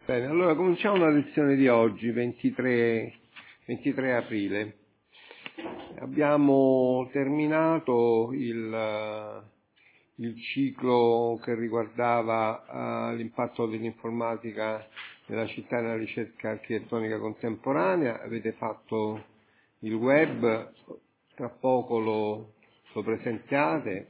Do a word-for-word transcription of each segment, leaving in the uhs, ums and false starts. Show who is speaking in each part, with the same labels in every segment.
Speaker 1: Bene, allora cominciamo la lezione di oggi, ventitré, ventitré aprile. Abbiamo terminato il, il ciclo che riguardava uh, l'impatto dell'informatica nella città e nella ricerca architettonica contemporanea. Avete fatto il web, tra poco lo, lo presenziate,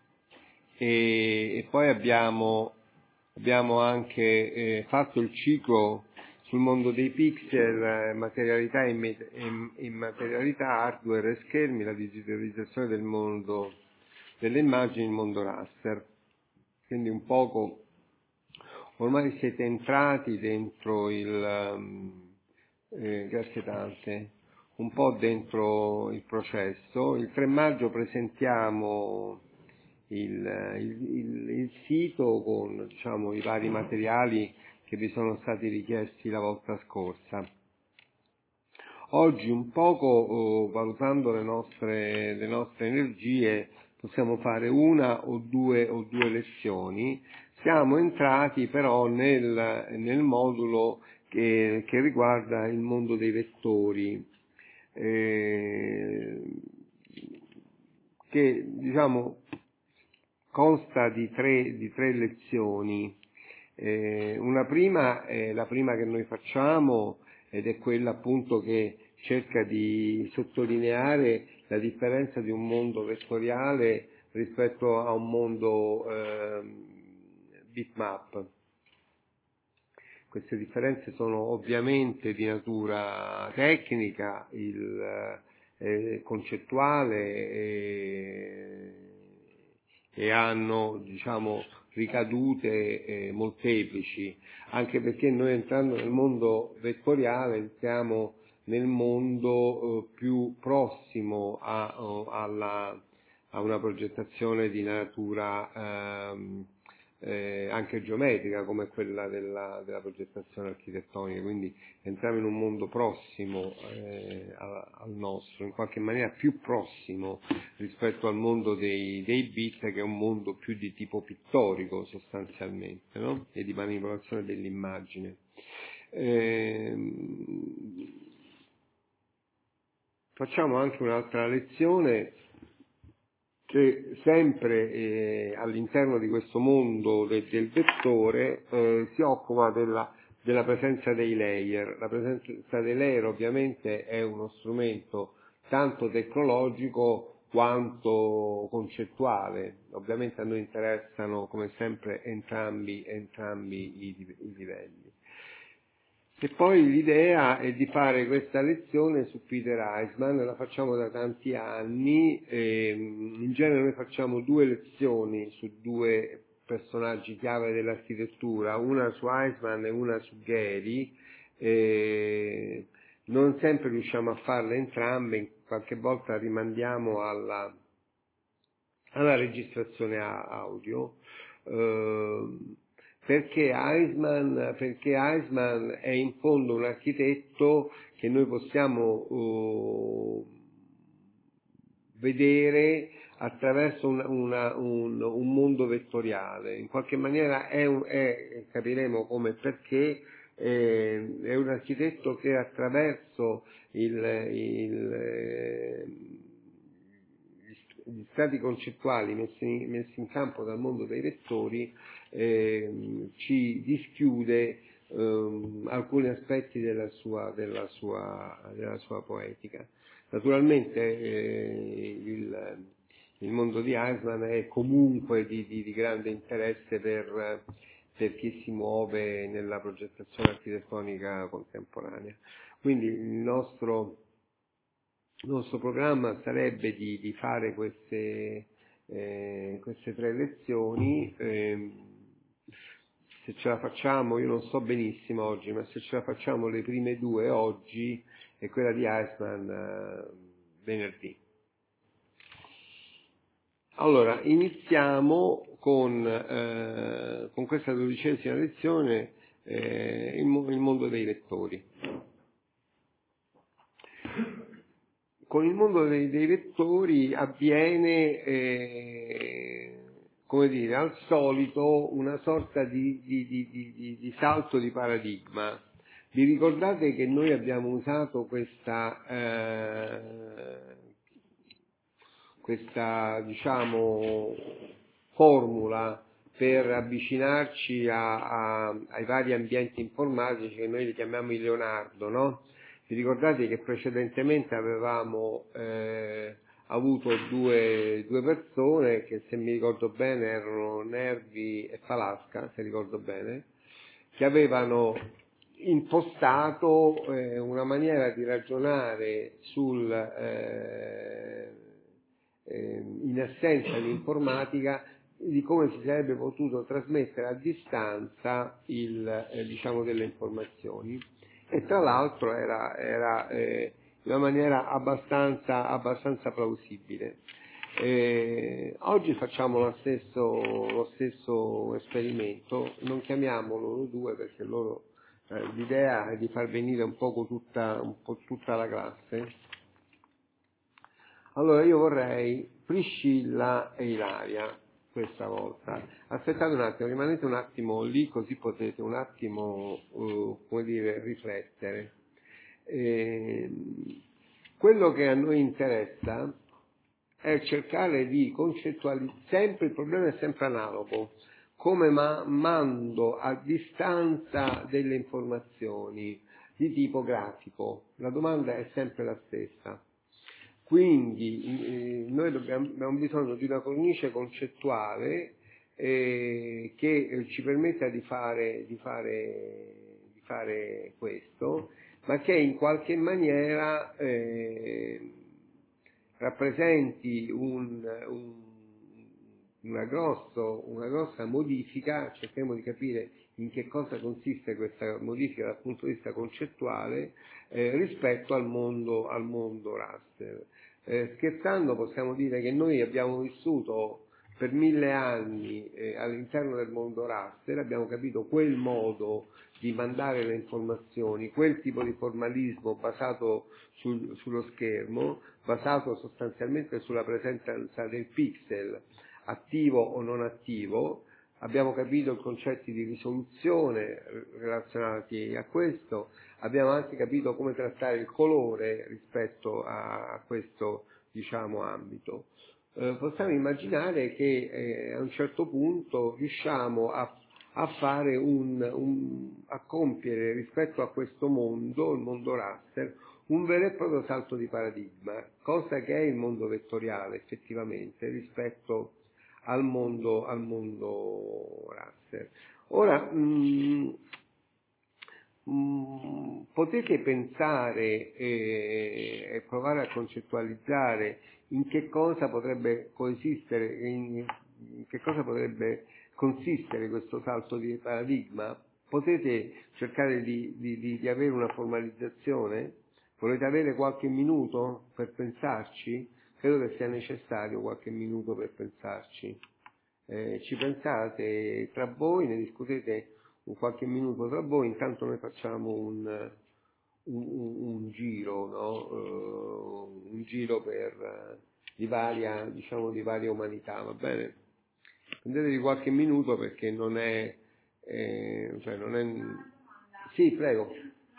Speaker 1: e, e poi abbiamo Abbiamo anche eh, fatto il ciclo sul mondo dei pixel, eh, materialità e immaterialità, hardware e schermi, la digitalizzazione del mondo delle immagini, il mondo raster. Quindi un poco, ormai siete entrati dentro il, um, eh, grazie tante, un po' dentro il processo. Il tre maggio presentiamo Il, il, il, il sito con, diciamo, i vari materiali che vi sono stati richiesti la volta scorsa. Oggi un poco, oh, valutando le nostre, le nostre energie, possiamo fare una o due, o due lezioni. Siamo entrati però nel, nel modulo che, che riguarda il mondo dei vettori, eh, che, diciamo, consta di tre, di tre lezioni. Eh, una prima è la prima che noi facciamo ed è quella appunto che cerca di sottolineare la differenza di un mondo vettoriale rispetto a un mondo eh, bitmap. Queste differenze sono ovviamente di natura tecnica, il, eh, concettuale e, e hanno, diciamo, ricadute eh, molteplici, anche perché noi, entrando nel mondo vettoriale, entriamo nel mondo eh, più prossimo a, alla, a una progettazione di natura ehm, eh, anche geometrica, come quella della, della progettazione architettonica, quindi entriamo in un mondo prossimo eh, al, al nostro, in qualche maniera più prossimo rispetto al mondo dei, dei bit, che è un mondo più di tipo pittorico sostanzialmente, no? E di manipolazione dell'immagine. Eh, facciamo anche un'altra lezione che sempre eh, all'interno di questo mondo de, del vettore eh, si occupa della, della presenza dei layer. La presenza dei layer ovviamente è uno strumento tanto tecnologico quanto concettuale. Ovviamente a noi interessano come sempre entrambi, entrambi i, i livelli. E poi l'idea è di fare questa lezione su Peter Eisman, la facciamo da tanti anni, e in genere noi facciamo due lezioni su due personaggi chiave dell'architettura, una su Eisman e una su Gehry. E non sempre riusciamo a farle entrambe, qualche volta rimandiamo alla, alla registrazione audio. Eh, Perché Eisman, perché Eisman è in fondo un architetto che noi possiamo uh, vedere attraverso una, una, un, un mondo vettoriale. In qualche maniera è, un, è capiremo come e perché, eh, è un architetto che attraverso il, il eh, gli stati concettuali messi, messi in campo dal mondo dei vettori eh, ci dischiude eh, alcuni aspetti della sua, della sua, della sua poetica. Naturalmente eh, il, il mondo di Eisman è comunque di, di, di grande interesse per, per chi si muove nella progettazione architettonica contemporanea. Quindi il nostro Il nostro programma sarebbe di, di fare queste, eh, queste tre lezioni. Eh, se ce la facciamo, io non so benissimo oggi, ma se ce la facciamo le prime due oggi e quella di Eisman eh, venerdì. Allora, iniziamo con, eh, con questa dodicesima lezione, eh, il, il mondo dei vettori. Con il mondo dei, dei vettori avviene, eh, come dire, al solito una sorta di, di, di, di, di salto di paradigma. Vi ricordate che noi abbiamo usato questa, eh, questa diciamo, formula per avvicinarci a, a, ai vari ambienti informatici che noi li chiamiamo il Leonardo, no? Vi ricordate che precedentemente avevamo eh, avuto due, due persone che, se mi ricordo bene, erano Nervi e Falasca, se ricordo bene, che avevano impostato eh, una maniera di ragionare sul, eh, eh, in assenza di informatica, di come si sarebbe potuto trasmettere a distanza il, eh, diciamo, delle informazioni. E tra l'altro era, era eh, in una maniera abbastanza, abbastanza plausibile. Eh, oggi facciamo lo stesso, lo stesso esperimento, non chiamiamolo loro due perché loro, eh, l'idea è di far venire un poco tutta, un po' tutta la classe. Allora io vorrei Priscilla e Ilaria questa volta. Aspettate un attimo, rimanete un attimo lì così potete un attimo, uh, come dire, riflettere. Eh, quello che a noi interessa è cercare di concettualizzare, sempre il problema è sempre analogo, come ma- mando a distanza delle informazioni di tipo grafico. La domanda è sempre la stessa. Quindi eh, noi dobbiamo, abbiamo bisogno di una cornice concettuale eh, che eh, ci permetta di fare, di, fare, di fare questo, ma che in qualche maniera eh, rappresenti un, un, una, grosso, una grossa modifica. Cerchiamo di capire in che cosa consiste questa modifica dal punto di vista concettuale eh, rispetto al mondo, al mondo raster. Eh, scherzando possiamo dire che noi abbiamo vissuto per mille anni eh, all'interno del mondo raster, abbiamo capito quel modo di mandare le informazioni, quel tipo di formalismo basato sul, sullo schermo, basato sostanzialmente sulla presenza del pixel, attivo o non attivo. Abbiamo capito i concetti di risoluzione relazionati a questo, abbiamo anche capito come trattare il colore rispetto a questo, diciamo, ambito. Eh, possiamo immaginare che eh, a un certo punto riusciamo a, a fare un, un, a compiere rispetto a questo mondo, il mondo raster, un vero e proprio salto di paradigma, cosa che è il mondo vettoriale effettivamente rispetto al mondo, al mondo raster. Ora, mh, mh, potete pensare e, e provare a concettualizzare in che cosa potrebbe coesistere, in, in che cosa potrebbe consistere questo salto di paradigma? Potete cercare di, di, di, di avere una formalizzazione? Volete avere qualche minuto per pensarci? Credo che sia necessario qualche minuto per pensarci. Eh, ci pensate tra voi, ne discutete un qualche minuto tra voi, intanto noi facciamo un, un, un, un giro, no? uh, un giro per, uh, di varia, diciamo, di varia umanità, va bene? Prendetevi qualche minuto perché non è, eh, cioè non è... Sì, prego.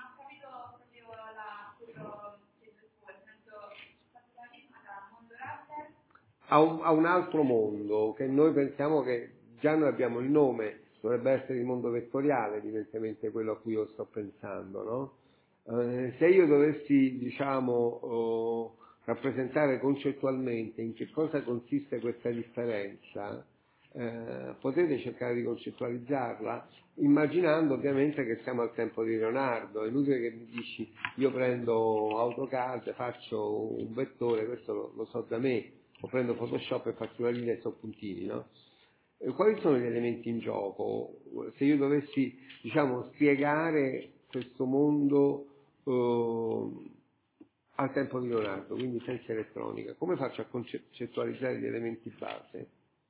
Speaker 1: A un, a un altro mondo che noi pensiamo che già noi abbiamo il nome, dovrebbe essere il mondo vettoriale, evidentemente quello a cui io sto pensando, no? Eh, se io dovessi, diciamo, oh, rappresentare concettualmente in che cosa consiste questa differenza, eh, potete cercare di concettualizzarla, immaginando ovviamente che siamo al tempo di Leonardo. È inutile che mi dici io prendo AutoCAD, faccio un vettore, questo lo, lo so da me, o prendo Photoshop e faccio una linea e so puntini, no? E quali sono gli elementi in gioco? Se io dovessi, diciamo, spiegare questo mondo eh, al tempo di Leonardo, quindi senza elettronica, come faccio a concettualizzare gli elementi base?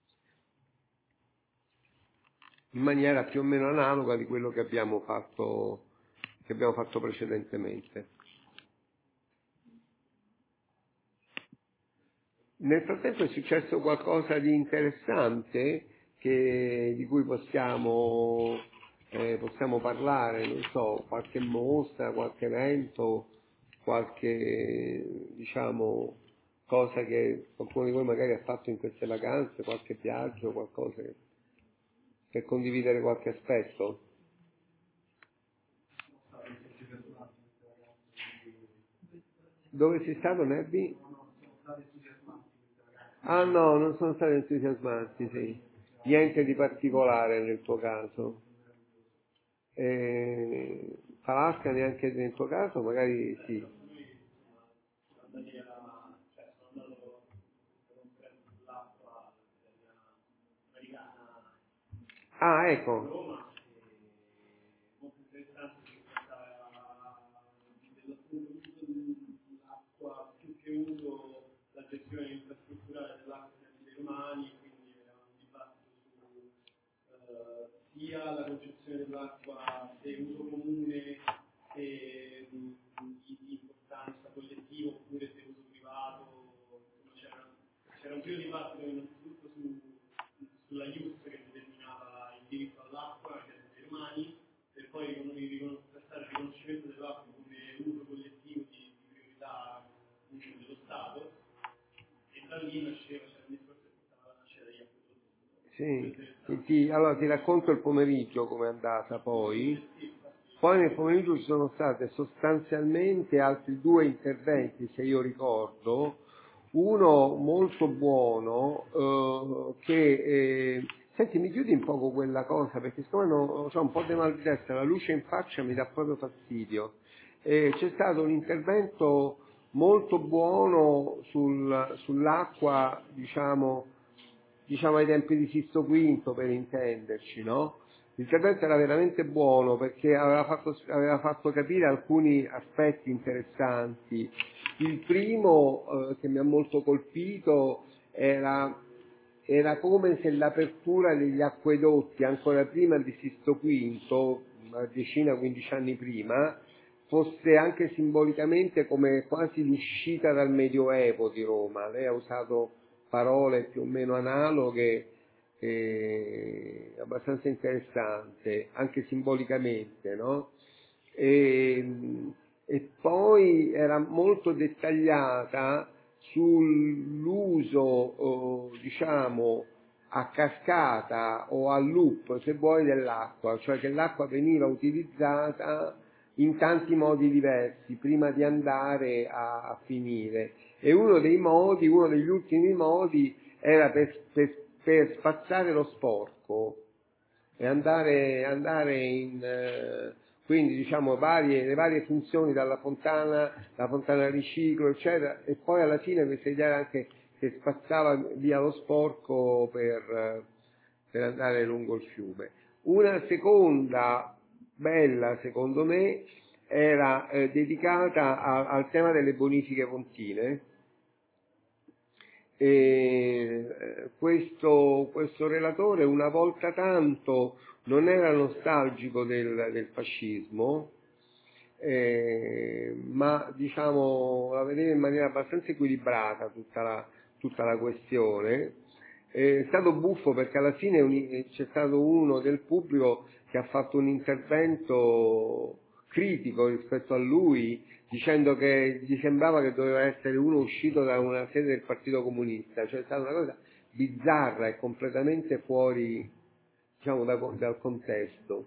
Speaker 1: In maniera più o meno analoga di quello che abbiamo fatto, che abbiamo fatto precedentemente. Nel frattempo è successo qualcosa di interessante che, di cui possiamo, eh, possiamo parlare, non so, qualche mostra, qualche evento, qualche, diciamo, cosa che qualcuno di voi magari ha fatto in queste vacanze, qualche viaggio, qualcosa che, per condividere qualche aspetto. Dove sei stato, Nebbi? Ah no, non sono stati entusiasmanti, sì. Niente di particolare nel tuo caso. Eh, Falasca neanche nel tuo caso, magari sì. Ah, ecco.
Speaker 2: sia la concezione dell'acqua se uso comune, se di, di importanza collettiva oppure se uso privato, c'era, c'era un primo dibattito innanzitutto su, sulla ius che determinava il diritto all'acqua agli esseri umani, per poi passare il riconoscimento dell'acqua come uso collettivo di, di priorità dello Stato, e da lì nasceva, c'era un discorso che portava a nascere gli acquedotti.
Speaker 1: Sì. Ti, allora ti racconto il pomeriggio come è andata poi. Poi nel pomeriggio ci sono state sostanzialmente altri due interventi, se io ricordo, uno molto buono eh, che eh, senti, mi chiudi un poco quella cosa perché siccome ho un po' di mal di testa, la luce in faccia mi dà proprio fastidio. Eh, c'è stato un intervento molto buono sul, sull'acqua, diciamo, diciamo ai tempi di Sisto V, per intenderci, no? L'intervento era veramente buono perché aveva fatto, aveva fatto capire alcuni aspetti interessanti. Il primo eh, che mi ha molto colpito era, era come se l'apertura degli acquedotti ancora prima di Sisto V, una decina, quindici anni prima, fosse anche simbolicamente come quasi l'uscita dal Medioevo di Roma. Lei ha usato parole più o meno analoghe, eh, abbastanza interessante, anche simbolicamente, no? E, e poi era molto dettagliata sull'uso, oh, diciamo, a cascata o a loop, se vuoi, dell'acqua, cioè che l'acqua veniva utilizzata in tanti modi diversi prima di andare a, a finire. E uno dei modi, uno degli ultimi modi era per, per, per spazzare lo sporco e andare, andare in, eh, quindi diciamo varie, le varie funzioni dalla fontana, la fontana a riciclo, eccetera, e poi alla fine questa idea era anche che spazzava via lo sporco per, per andare lungo il fiume. Una seconda bella, secondo me, era eh, dedicata a, al tema delle bonifiche pontine. E questo, questo relatore una volta tanto non era nostalgico del, del fascismo, eh, ma diciamo la vedeva in maniera abbastanza equilibrata tutta la, tutta la questione. È stato buffo perché alla fine un, c'è stato uno del pubblico che ha fatto un intervento critico rispetto a lui, dicendo che gli sembrava che doveva essere uno uscito da una sede del Partito Comunista, cioè è stata una cosa bizzarra e completamente fuori, diciamo, da, dal contesto.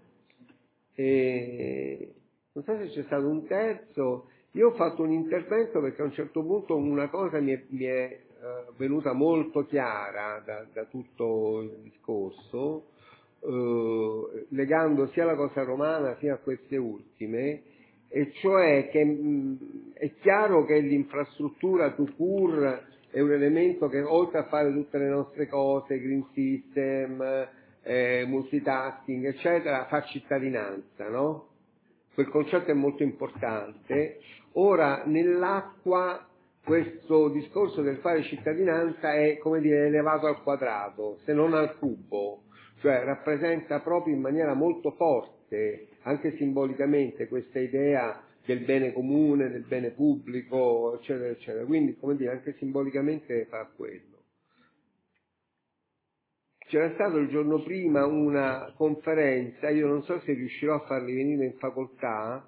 Speaker 1: E non so se c'è stato un terzo, io ho fatto un intervento perché a un certo punto una cosa mi è, mi è uh, venuta molto chiara da, da tutto il discorso, uh, legando sia la cosa romana sia a queste ultime, e cioè che mh, è chiaro che l'infrastruttura tout court è un elemento che oltre a fare tutte le nostre cose, green system, eh, multitasking, eccetera, fa cittadinanza, no? Quel concetto è molto importante. Ora, nell'acqua questo discorso del fare cittadinanza è, come dire, elevato al quadrato, se non al cubo, cioè rappresenta proprio in maniera molto forte, anche simbolicamente, questa idea del bene comune, del bene pubblico, eccetera, eccetera. Quindi, come dire, anche simbolicamente fa quello. c'era stato il giorno prima una conferenza, io non so se riuscirò a farli venire in facoltà,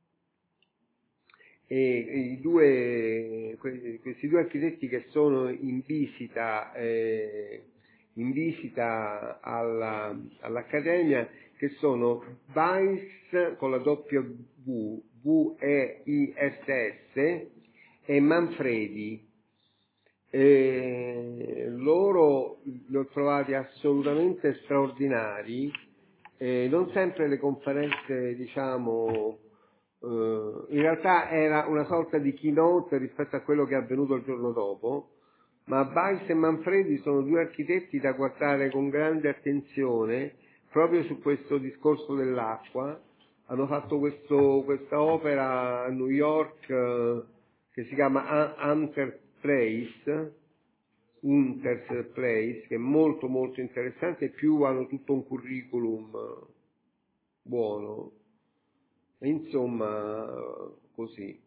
Speaker 1: e i due, questi due architetti che sono in visita, eh, in visita alla, all'Accademia, che sono Weiss con la doppia V, V E I S S, e Manfredi. E loro li ho trovati assolutamente straordinari, e non sempre le conferenze, diciamo, Uh, in realtà era una sorta di keynote rispetto a quello che è avvenuto il giorno dopo, ma Weiss e Manfredi sono due architetti da guardare con grande attenzione proprio su questo discorso dell'acqua. Hanno fatto questo, questa opera a New York uh, che si chiama Hunter Place, Hunter's Place, che è molto molto interessante, e più hanno tutto un curriculum buono. Insomma, così.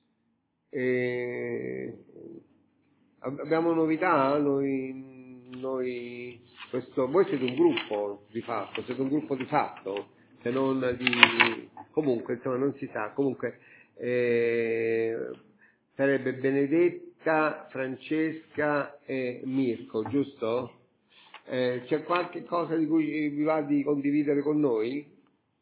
Speaker 1: E abbiamo novità? Noi, noi questo, voi siete un gruppo di fatto, siete un gruppo di fatto, se non di... comunque, insomma, non si sa. Comunque, eh, sarebbe Benedetta, Francesca e Mirko, giusto? Eh, c'è qualche cosa di cui vi va di condividere con noi?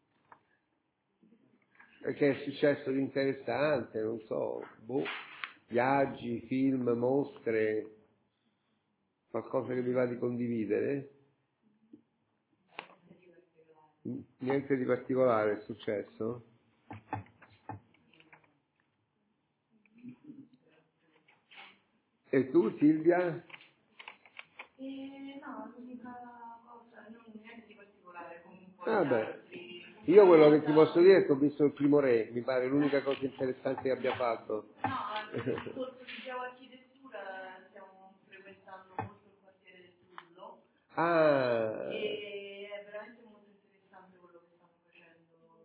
Speaker 1: Che è successo di interessante, non so, boh, viaggi, film, mostre, qualcosa che vi va di condividere? Niente di particolare è successo? E tu, Silvia?
Speaker 3: Eh, no, l'unica cosa, non niente di particolare, comunque.
Speaker 1: Vabbè, io quello che ti posso dire è che ho visto Il Primo Re, mi pare l'unica cosa interessante che abbia fatto.
Speaker 3: No, anche nel corso di geoarchitettura stiamo frequentando molto il quartiere del Trullo.
Speaker 1: Ah.
Speaker 3: E è veramente molto interessante quello che stanno facendo.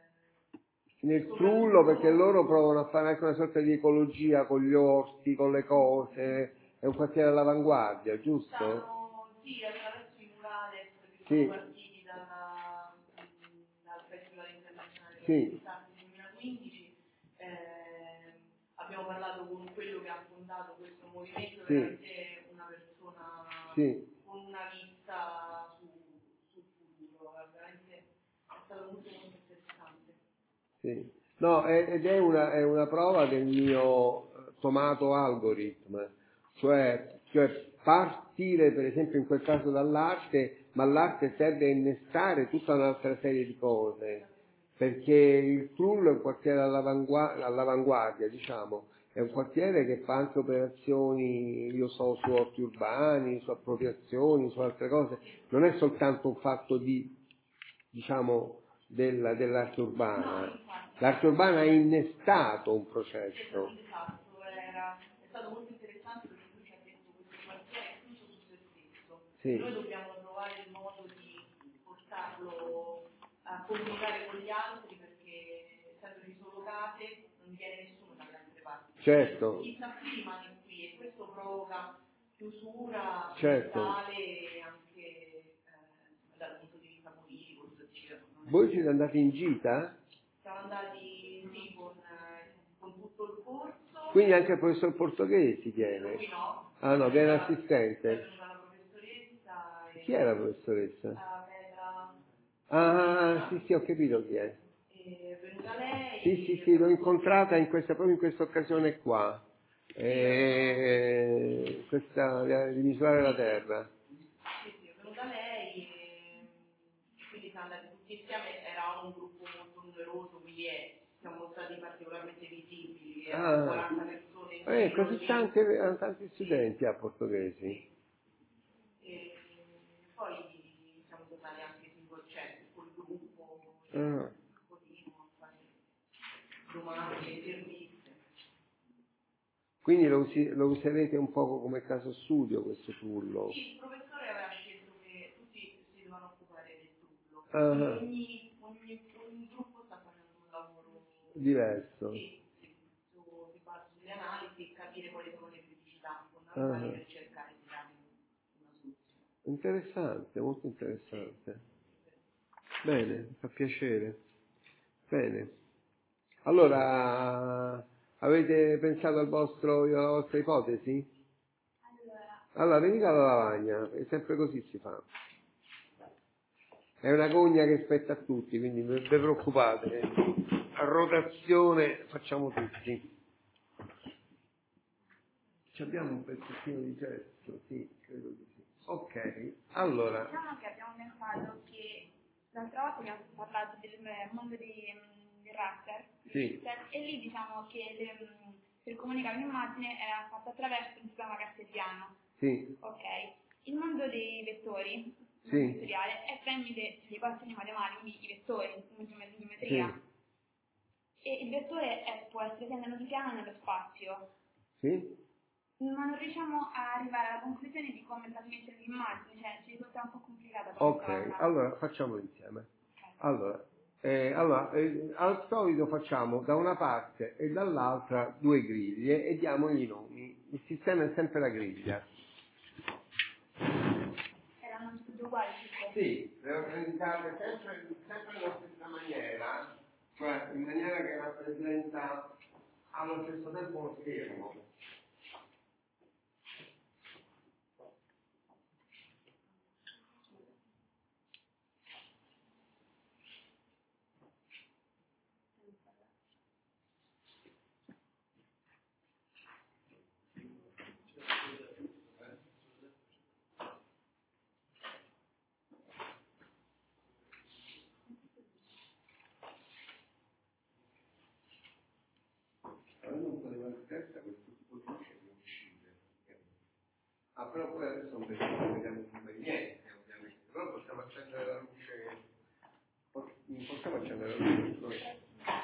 Speaker 1: Nel Trullo, perché loro provano a fare anche una sorta di ecologia con gli orti, con le cose, è un quartiere all'avanguardia, giusto?
Speaker 3: Stanno, sì, attraverso i murales che
Speaker 1: sì.
Speaker 3: sono partiti dalla, dal Festival Internazionale
Speaker 1: sì.
Speaker 3: del duemilaquindici. Eh, abbiamo parlato con quello che ha fondato questo movimento,
Speaker 1: sì.
Speaker 3: veramente una persona
Speaker 1: sì.
Speaker 3: con una vista su, sul futuro, veramente è stato molto molto interessante.
Speaker 1: Sì. No, ed è una, è una prova del mio tomato algorithm, cioè, cioè partire per esempio in quel caso dall'arte, ma l'arte serve a innestare tutta un'altra serie di cose, perché il Trullo è un quartiere all'avanguardia, all'avanguardia diciamo, è un quartiere che fa anche operazioni, io so, su orti urbani, su appropriazioni, su altre cose, non è soltanto un fatto di, diciamo, della, dell'arte urbana. L'arte urbana ha innestato un processo.
Speaker 3: Esatto, era, è stato molto interessante perché lui ci ha detto che questo quartiere è chiuso su se stesso.
Speaker 1: Sì.
Speaker 3: Noi dobbiamo trovare il modo di portarlo a comunicare con gli altri, perché essendoci solo case non viene nessuno dalle altre parti.
Speaker 1: Certo.
Speaker 3: Chi sta qui rimane qui e questo provoca chiusura
Speaker 1: certo.
Speaker 3: mentale e anche eh, dal punto di vista politico, sociale.
Speaker 1: Voi siete andati in gita?
Speaker 3: Siamo andati sì, con, eh, con tutto il corso.
Speaker 1: Quindi anche il professor Portoghesi viene?
Speaker 3: Lui no.
Speaker 1: Ah no, viene
Speaker 3: È
Speaker 1: assistente.
Speaker 3: venuta la professoressa. E
Speaker 1: Chi è la professoressa?
Speaker 3: a Petra.
Speaker 1: Ah, sì, sì, ho capito chi è.
Speaker 3: È venuta lei.
Speaker 1: Sì, sì, sì, l'ho incontrata in questa, proprio in questa occasione qua. Eh, questa, di misurare la terra.
Speaker 3: Sì, sì, è venuta lei e quindi siamo andati tutti insieme, eravamo un gruppo molto numeroso, quindi è, siamo stati particolarmente visibili, erano
Speaker 1: Ah,
Speaker 3: quaranta persone in
Speaker 1: eh,
Speaker 3: giro
Speaker 1: così
Speaker 3: lì.
Speaker 1: tanti, tanti studenti a portoghesi.
Speaker 3: Sì. E poi siamo tornati anche singoli, cioè col gruppo,
Speaker 1: Ah.
Speaker 3: così, a fare domande, interviste.
Speaker 1: Quindi lo, usi, lo userete un poco come caso studio questo Trullo?
Speaker 3: Sì, il professore aveva scelto che tutti si dovevano occupare del Trullo.
Speaker 1: Ah.
Speaker 3: Ogni, ogni, ogni gruppo sta facendo un lavoro
Speaker 1: diverso.
Speaker 3: Sì, sì, su, si basa sulle analisi e capire quali sono le criticità fondamentali
Speaker 1: Ah.
Speaker 3: per cercare di dare una soluzione.
Speaker 1: Interessante, molto interessante. Bene, mi fa piacere. Bene. Allora, avete pensato al vostro, alla vostra ipotesi? Allora, venite alla lavagna, è sempre così si fa. È una gogna che spetta a tutti, quindi non vi preoccupate. A rotazione facciamo tutti. Ci abbiamo un pezzettino di gesso? Sì, credo di sì. Ok, allora.
Speaker 4: Diciamo che abbiamo pensato che l'altra volta abbiamo parlato del mondo dei, dei raster,
Speaker 1: sì.
Speaker 4: E lì diciamo che le, per comunicare un'immagine era fatto attraverso il sistema cartesiano.
Speaker 1: Sì.
Speaker 4: Ok. Il mondo dei vettori, il
Speaker 1: sì.
Speaker 4: vettoriale, è tramite le equazioni matematiche, quindi i vettori, in geometria. Sì. E il vettore è, può essere sia nello piano che nello spazio.
Speaker 1: Sì.
Speaker 4: Ma non riusciamo a arrivare alla conclusione di come trasmettere l'immagine, cioè ci risulta un po' complicata.
Speaker 1: Ok, allora facciamolo insieme. Okay. Allora, eh, allora eh, al solito facciamo da una parte e dall'altra due griglie e diamogli i nomi. Il sistema è sempre la griglia.
Speaker 4: Erano tutte uguali?
Speaker 1: Sì, le organizzate sempre, sempre nella stessa maniera, cioè in maniera che rappresenta allo stesso tempo uno schermo. Non poteva testa questo tipo di luce che uccide. Ah, però poi adesso non vediamo più niente, ovviamente. Però possiamo accendere la luce. Non possiamo accendere la luce.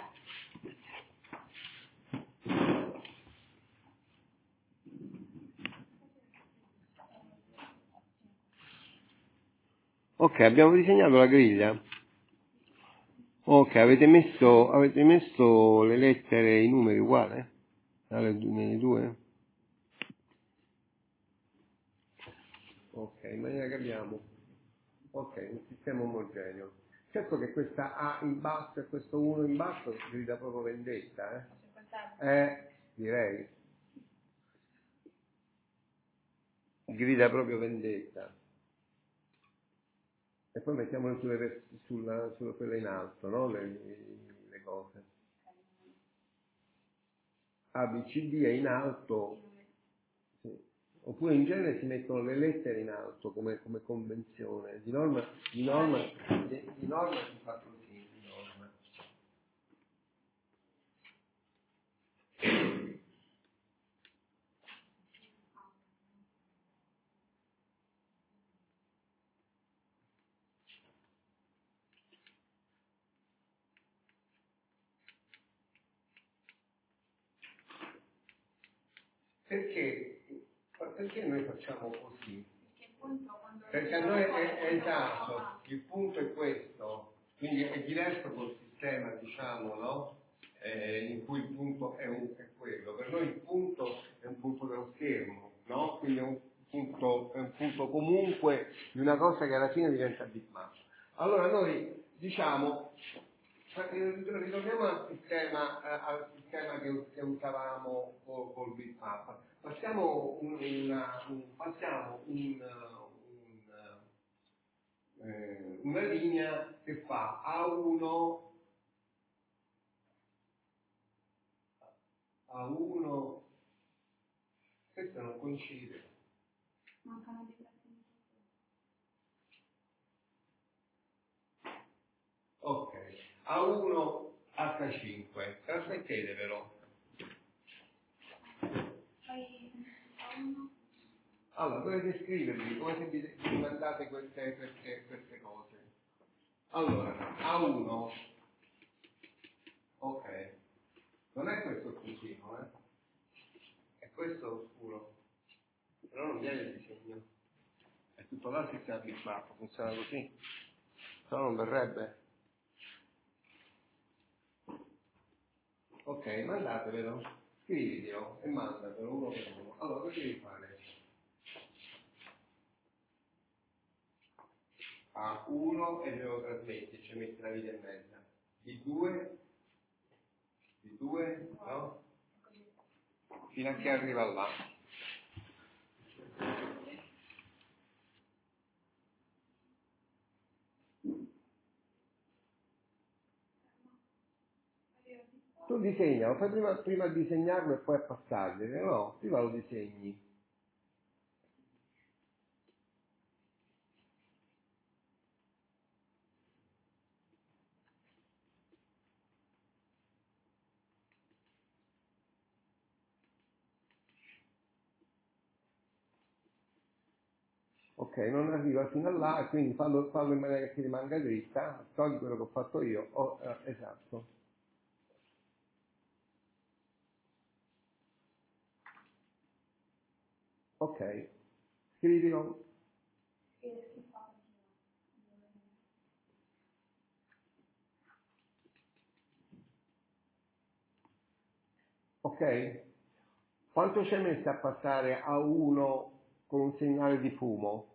Speaker 1: Ok, abbiamo disegnato la griglia. Ok, avete messo, avete messo le lettere e i numeri uguali? Nelle due? Ok, in maniera che abbiamo, ok, un sistema omogeneo. Certo che questa A in basso e questo uno in basso grida proprio vendetta, eh? Eh, direi. Grida proprio vendetta. E poi mettiamole sulle, sulla, sulla quella in alto, no? Le, le cose. A, B, C, D è in alto. Sì. Oppure in genere si mettono le lettere in alto come, come convenzione. Di norma, di norma, di, di norma si fa così, di norma. Perché, perché noi facciamo così? Perché a noi è, è esatto, il punto è questo, quindi è diverso col sistema, diciamo, no? Eh, in cui il punto è, un, è quello. Per noi il punto è un punto dello schermo, no? Quindi è un punto, è un punto comunque di una cosa che alla fine diventa bitmap. Allora noi diciamo, ritorniamo al sistema, eh, al sistema che, che usavamo col, col bitmap. Passiamo un, una, un, passiamo un, un, eh, una linea che fa A uno, A uno, questo non coincide.
Speaker 4: Mancano dei grattini.
Speaker 1: Ok, A uno, H cinque, trasmettetevelo. Allora, dovete scrivervi come se vi, vi mandate queste, queste, queste cose. Allora, A uno, ok, non è questo il puntino, eh? È questo oscuro, però non viene il disegno. È tutto là il sistema bitmap, funziona così, se no non verrebbe. Ok, mandatevelo, scrivitelo e mandatelo uno per uno. Allora, cosa devi fare? A uno e me lo trasmetti, ci metti una vita e mezza. B due, B due, no? Fino a che arriva là. Tu disegna, fai prima, prima a disegnarlo e poi a passargli, no? Prima lo disegni. Ok, non arriva fino a là, quindi fallo, fallo in maniera che ti rimanga dritta, togli quello che ho fatto io, oh, eh, esatto. Ok, scrivilo. Ok? Quanto ci hai messo a passare a uno con un segnale di fumo?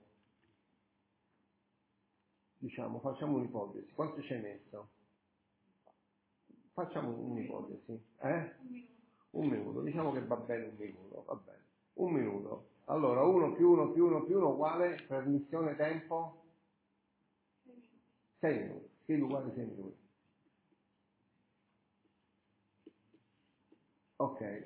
Speaker 1: Diciamo, facciamo un'ipotesi. Quanto ci hai messo? Facciamo un'ipotesi. Eh? Un minuto. Diciamo che va bene un minuto. Va bene. Un minuto. Allora, uno più uno più uno più uno uguale, trasmissione tempo? sei minuti. Scrivi uguale sei minuti. Ok.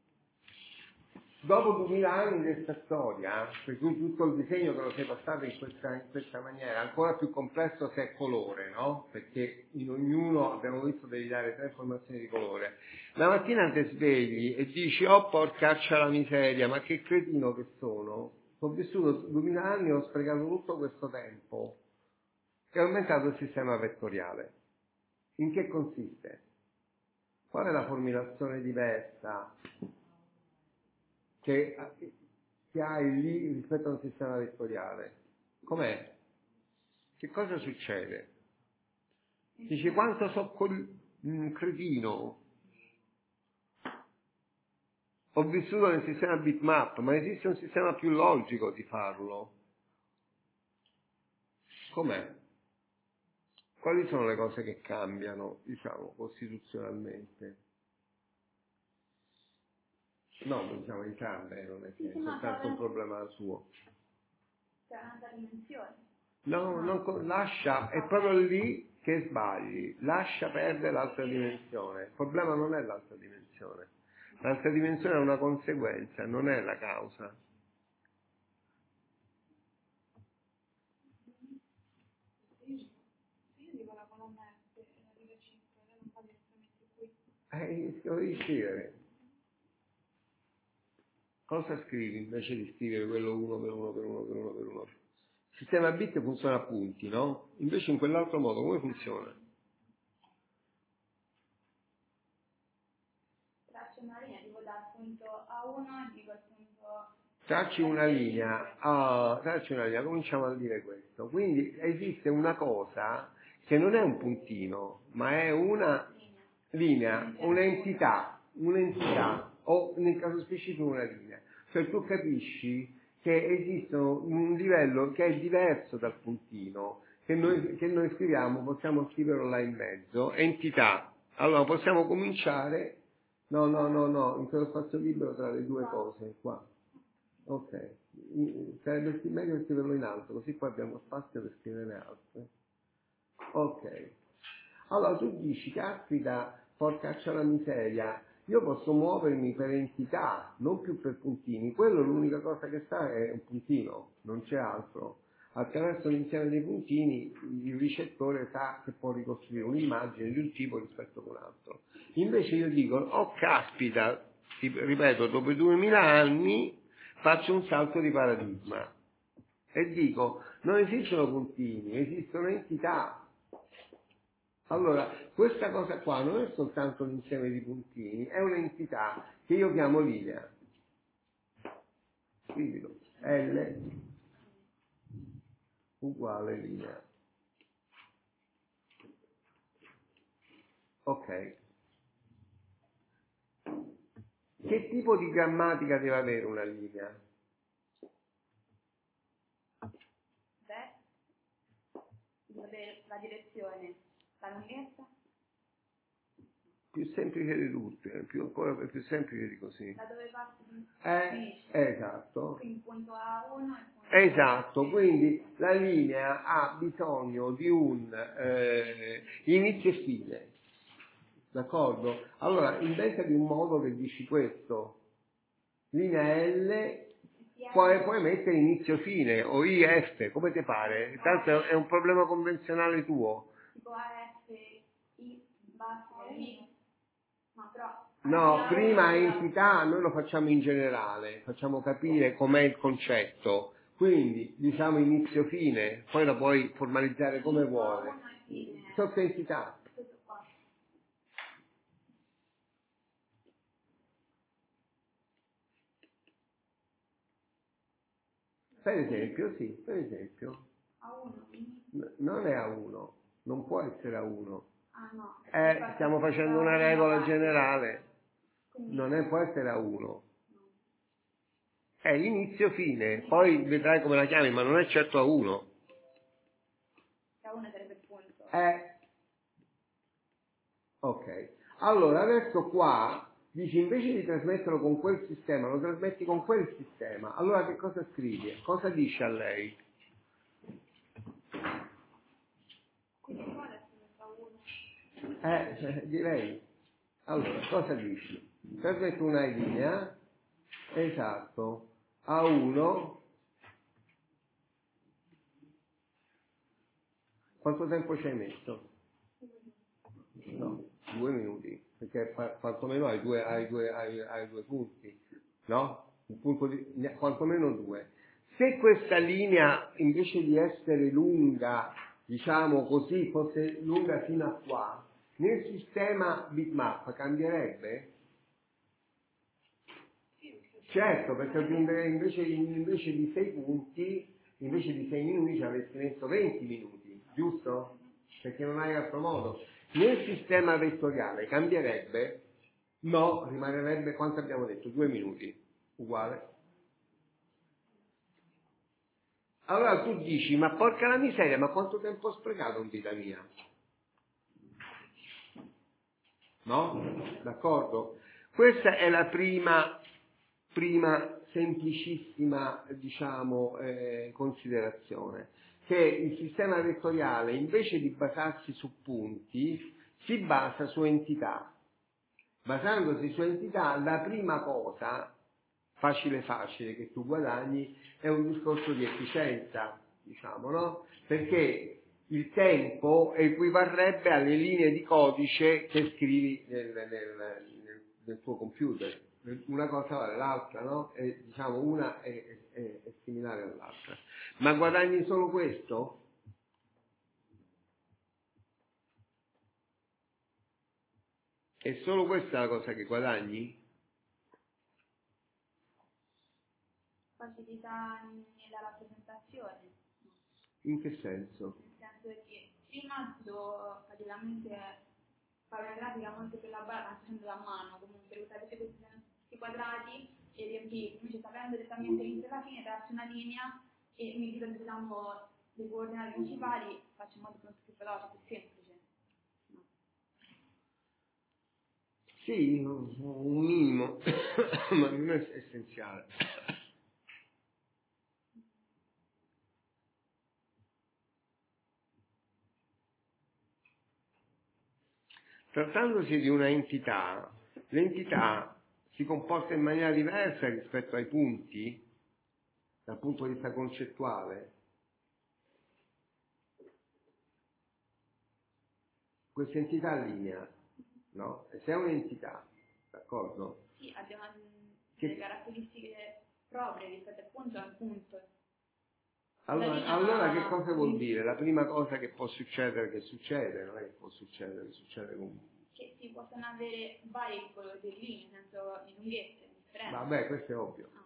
Speaker 1: Dopo duemila anni di questa storia, per cui tutto il disegno che lo sei passato in questa, in questa maniera, ancora più complesso se è colore, no? Perché in ognuno, abbiamo visto, devi dare tre informazioni di colore. La mattina ti svegli e dici, oh porcaccia la miseria, ma che cretino che sono. Ho vissuto duemila anni e ho sprecato tutto questo tempo e ho aumentato il sistema vettoriale. In che consiste? Qual è la formulazione diversa che, che hai lì rispetto a un sistema vettoriale? Com'è? Che cosa succede? Dici quanto so col mm, cretino, ho vissuto nel sistema bitmap, ma esiste un sistema più logico di farlo. Com'è? Quali sono le cose che cambiano, diciamo, costituzionalmente? No, diciamo entrambe, non è che è soltanto un problema suo.
Speaker 4: C'è un'altra dimensione.
Speaker 1: No, non co- lascia, è proprio lì che sbagli, lascia perdere l'altra dimensione. Il problema non è l'altra dimensione. L'altra dimensione è una conseguenza, non è la causa.
Speaker 4: Io dico la colonna F e la riga cinque, lei non fa direttamente qui.
Speaker 1: Eh, lo devi scrivere. Cosa scrivi invece di scrivere quello uno per uno per uno per uno per uno? Il sistema bit funziona a punti, no? Invece in quell'altro modo come funziona?
Speaker 4: Traccio una linea, tipo dal punto A uno e dico al punto...
Speaker 1: Tracci una linea, ah, tracci una linea, cominciamo a dire questo. Quindi esiste una cosa che non è un puntino, ma è una linea, un'entità, un'entità, o nel caso specifico una linea. Cioè tu capisci che esiste un livello che è diverso dal puntino, che noi, che noi scriviamo, possiamo scriverlo là in mezzo, entità. Allora possiamo cominciare, no, no, no, no, in quello spazio libero tra le due cose, qua. Ok, sarebbe meglio scriverlo in alto, così poi abbiamo spazio per scrivere altre. Ok, allora tu dici, caspita, porcaccia la miseria, io posso muovermi per entità, non più per puntini, quello l'unica cosa che sa è un puntino, non c'è altro. Attraverso l'insieme dei puntini il ricettore sa che può ricostruire un'immagine di un tipo rispetto ad un altro. Invece io dico, oh caspita, ti ripeto, dopo duemila anni faccio un salto di paradigma e dico, non esistono puntini, esistono entità. Allora, questa cosa qua non è soltanto un insieme di puntini, è un'entità che io chiamo linea. Scrivilo, L uguale linea. Ok. Che tipo di grammatica deve avere una linea?
Speaker 4: per la direzione, la lunghezza?
Speaker 1: Più semplice di tutte, più, ancora più semplice di così.
Speaker 4: Da dove parte
Speaker 1: Eh,
Speaker 4: finisce?
Speaker 1: esatto.
Speaker 4: Quindi punto A uno e punto
Speaker 1: Esatto, quindi la linea ha bisogno di un eh, inizio e fine, d'accordo? Allora, inventati un modo che dici questo, linea L, poi puoi mettere inizio e fine, o I F, come ti pare, tanto è un problema convenzionale tuo.
Speaker 4: tipo A F, I, basso, I, no però...
Speaker 1: No, prima entità noi lo facciamo in generale, facciamo capire com'è il concetto, quindi diciamo inizio fine, poi lo puoi formalizzare come vuoi. Sotto entità. Per esempio, sì, per esempio.
Speaker 4: A uno?
Speaker 1: N- non è A uno, non può essere A uno.
Speaker 4: Ah no.
Speaker 1: Eh, stiamo facendo una regola generale,
Speaker 4: Quindi,
Speaker 1: non è, può essere A uno. È inizio fine, poi vedrai come la chiami, ma non è certo A uno.
Speaker 4: A uno sarebbe il punto.
Speaker 1: Eh, ok. Allora, adesso qua dici invece di trasmetterlo con quel sistema, lo trasmetti con quel sistema. Allora che cosa scrivi? Cosa dici a lei?
Speaker 4: Quindi qua adesso sta uno.
Speaker 1: Eh, direi. Allora, cosa dici? Trasmetto una linea, esatto, A uno. Quanto tempo ci hai messo? No, due minuti, perché fa- quantomeno hai due, hai due, hai, hai due punti, no? Un punto di, ne- quantomeno due. Se questa linea invece di essere lunga, diciamo così, fosse lunga fino a qua, nel sistema bitmap cambierebbe? Certo, perché invece, invece di sei punti, invece di sei minuti ci avresti messo venti minuti, giusto? Perché non hai altro modo. Nel sistema vettoriale cambierebbe? No, rimarrebbe, quanto abbiamo detto? Due minuti, uguale. Allora tu dici, ma porca la miseria, ma quanto tempo ho sprecato in vita mia? No? D'accordo? Questa è la prima, prima semplicissima, diciamo, eh, considerazione, che il sistema vettoriale, invece di basarsi su punti, si basa su entità. Basandosi su entità, la prima cosa, facile facile, che tu guadagni, è un discorso di efficienza, diciamo, no? Perché il tempo equivarrebbe alle linee di codice che scrivi nel, nel, nel, nel tuo computer. Una cosa vale l'altra, no? E, diciamo, una è, è, è similare all'altra. Ma guadagni solo questo? È solo questa la cosa che guadagni?
Speaker 4: Facilità nella rappresentazione.
Speaker 1: In che senso?
Speaker 4: Nel senso che prima dovevo praticamente fare una grafica molto più elaborata, facendo da mano, comunque usare tutti questi, questi quadrati e riempirli. Invece sapendo direttamente l'inizio e la fine, darci una linea e mi dico diciamo le coordinate principali, faccio in modo molto più veloce, più semplice. No.
Speaker 1: Sì, un minimo, ma non è essenziale. Trattandosi di una entità, l'entità si comporta in maniera diversa rispetto ai punti, dal punto di vista concettuale. Questa entità linea, no? E se è un'entità, d'accordo?
Speaker 4: Sì, abbiamo
Speaker 1: Che...
Speaker 4: delle caratteristiche proprie rispetto al punto al punto.
Speaker 1: Allora,
Speaker 4: linea...
Speaker 1: allora che cosa vuol dire? La prima cosa che può succedere, che succede, non è che può succedere, succede comunque.
Speaker 4: Che si possono avere varie tipologie di linee, nel senso di lunghezze, differenti.
Speaker 1: Vabbè, questo è ovvio.
Speaker 4: No.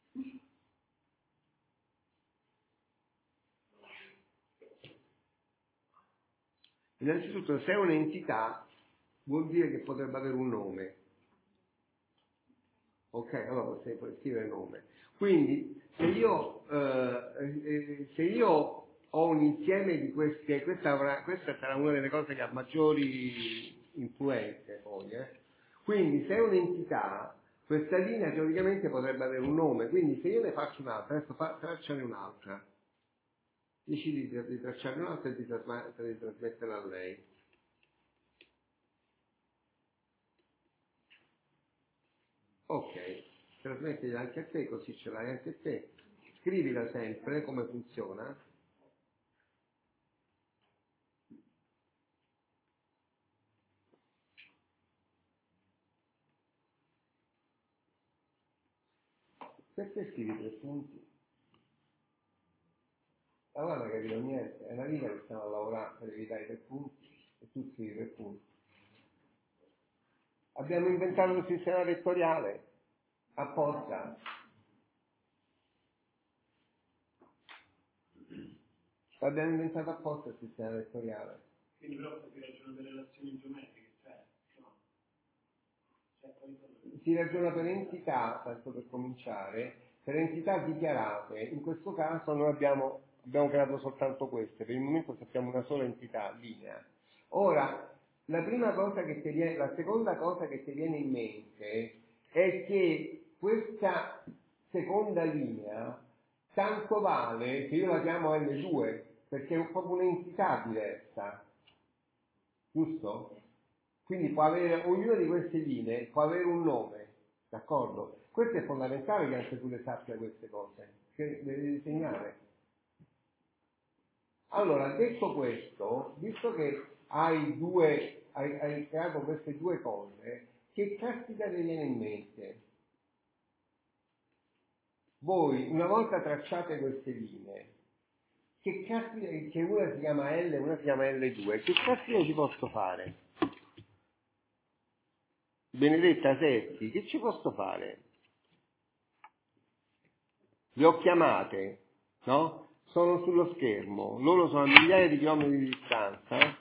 Speaker 1: Innanzitutto, se è un'entità, vuol dire che potrebbe avere un nome. Ok, allora se puoi scrivere nome. Quindi, se io, eh, eh, se io ho un insieme di queste, questa, avrà, questa sarà una delle cose che ha maggiori influenze poi, eh. Quindi se è un'entità, questa linea teoricamente potrebbe avere un nome, quindi se io ne faccio un'altra, adesso fa, tracciane un'altra, decidi di, di tracciare un'altra e di, trasma, di trasmetterla a lei. Ok, trasmettila anche a te, così ce l'hai anche te. Scrivila sempre come funziona. Perché scrivi tre punti? La guarda che capito niente, è una vita che stanno a lavorare per evitare i tre punti e tu scrivi tre punti. Abbiamo inventato un sistema vettoriale apposta. L'abbiamo inventato apposta il sistema vettoriale.
Speaker 2: Quindi però si ragiona per relazioni geometriche, cioè, no? Cioè, poi
Speaker 1: Si ragiona per entità, tanto per cominciare, per entità dichiarate. In questo caso noi abbiamo, abbiamo creato soltanto queste, per il momento sappiamo una sola entità, linea. Ora, la prima cosa che ti viene, la seconda cosa che ti viene in mente è che questa seconda linea tanto vale che io la chiamo L due, perché è proprio un'entità diversa, giusto? Quindi può avere, ognuna di queste linee può avere un nome, d'accordo? Questo è fondamentale che anche tu le sappia queste cose, che le devi segnare. Allora, detto questo, visto che hai due, hai, hai creato queste due cose, che caspita ti viene in mente? Voi, una volta tracciate queste linee, che caspita, che una si chiama L e una si chiama L due, che caspita ci posso fare? Benedetta Setti, che ci posso fare? Le ho chiamate, no? Sono sullo schermo, loro sono a migliaia di chilometri di distanza.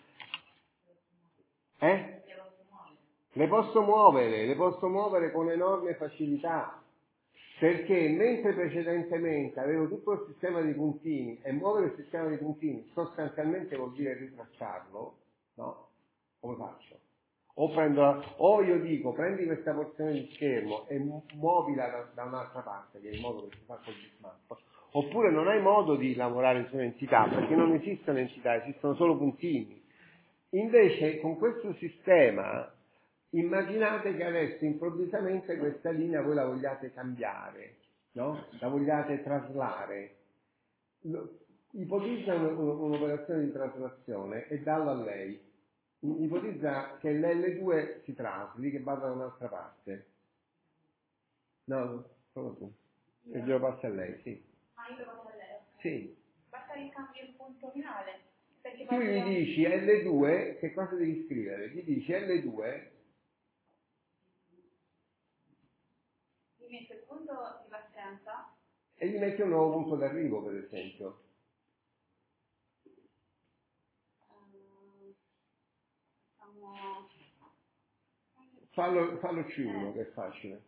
Speaker 1: Eh? Le posso muovere, le posso muovere con enorme facilità, perché mentre precedentemente avevo tutto il sistema di puntini, e muovere il sistema di puntini sostanzialmente vuol dire ritracciarlo, no? Come faccio? O, prendo, o io dico, prendi questa porzione di schermo e muovila da, da un'altra parte, che è il modo che si fa con il bitmap, oppure non hai modo di lavorare su un'entità, perché non esistono entità, esistono solo puntini. Invece con questo sistema, immaginate che adesso improvvisamente questa linea voi la vogliate cambiare, no? La vogliate traslare. Ipotizza un'operazione di traslazione e dalla a lei. Ipotizza che l'L due si trasli, che vada da un'altra parte. No, solo tu. E glielo passi a lei, sì.
Speaker 4: Ah, io lo passo a lei?
Speaker 1: Sì.
Speaker 4: Basta che cambio il punto finale. Perché
Speaker 1: Tu gli dici L due, che cosa devi scrivere? Gli dici L due.
Speaker 4: Gli metto il punto di partenza.
Speaker 1: E gli metti un nuovo punto d'arrivo, per esempio. Fallo, fallo C uno, che è facile.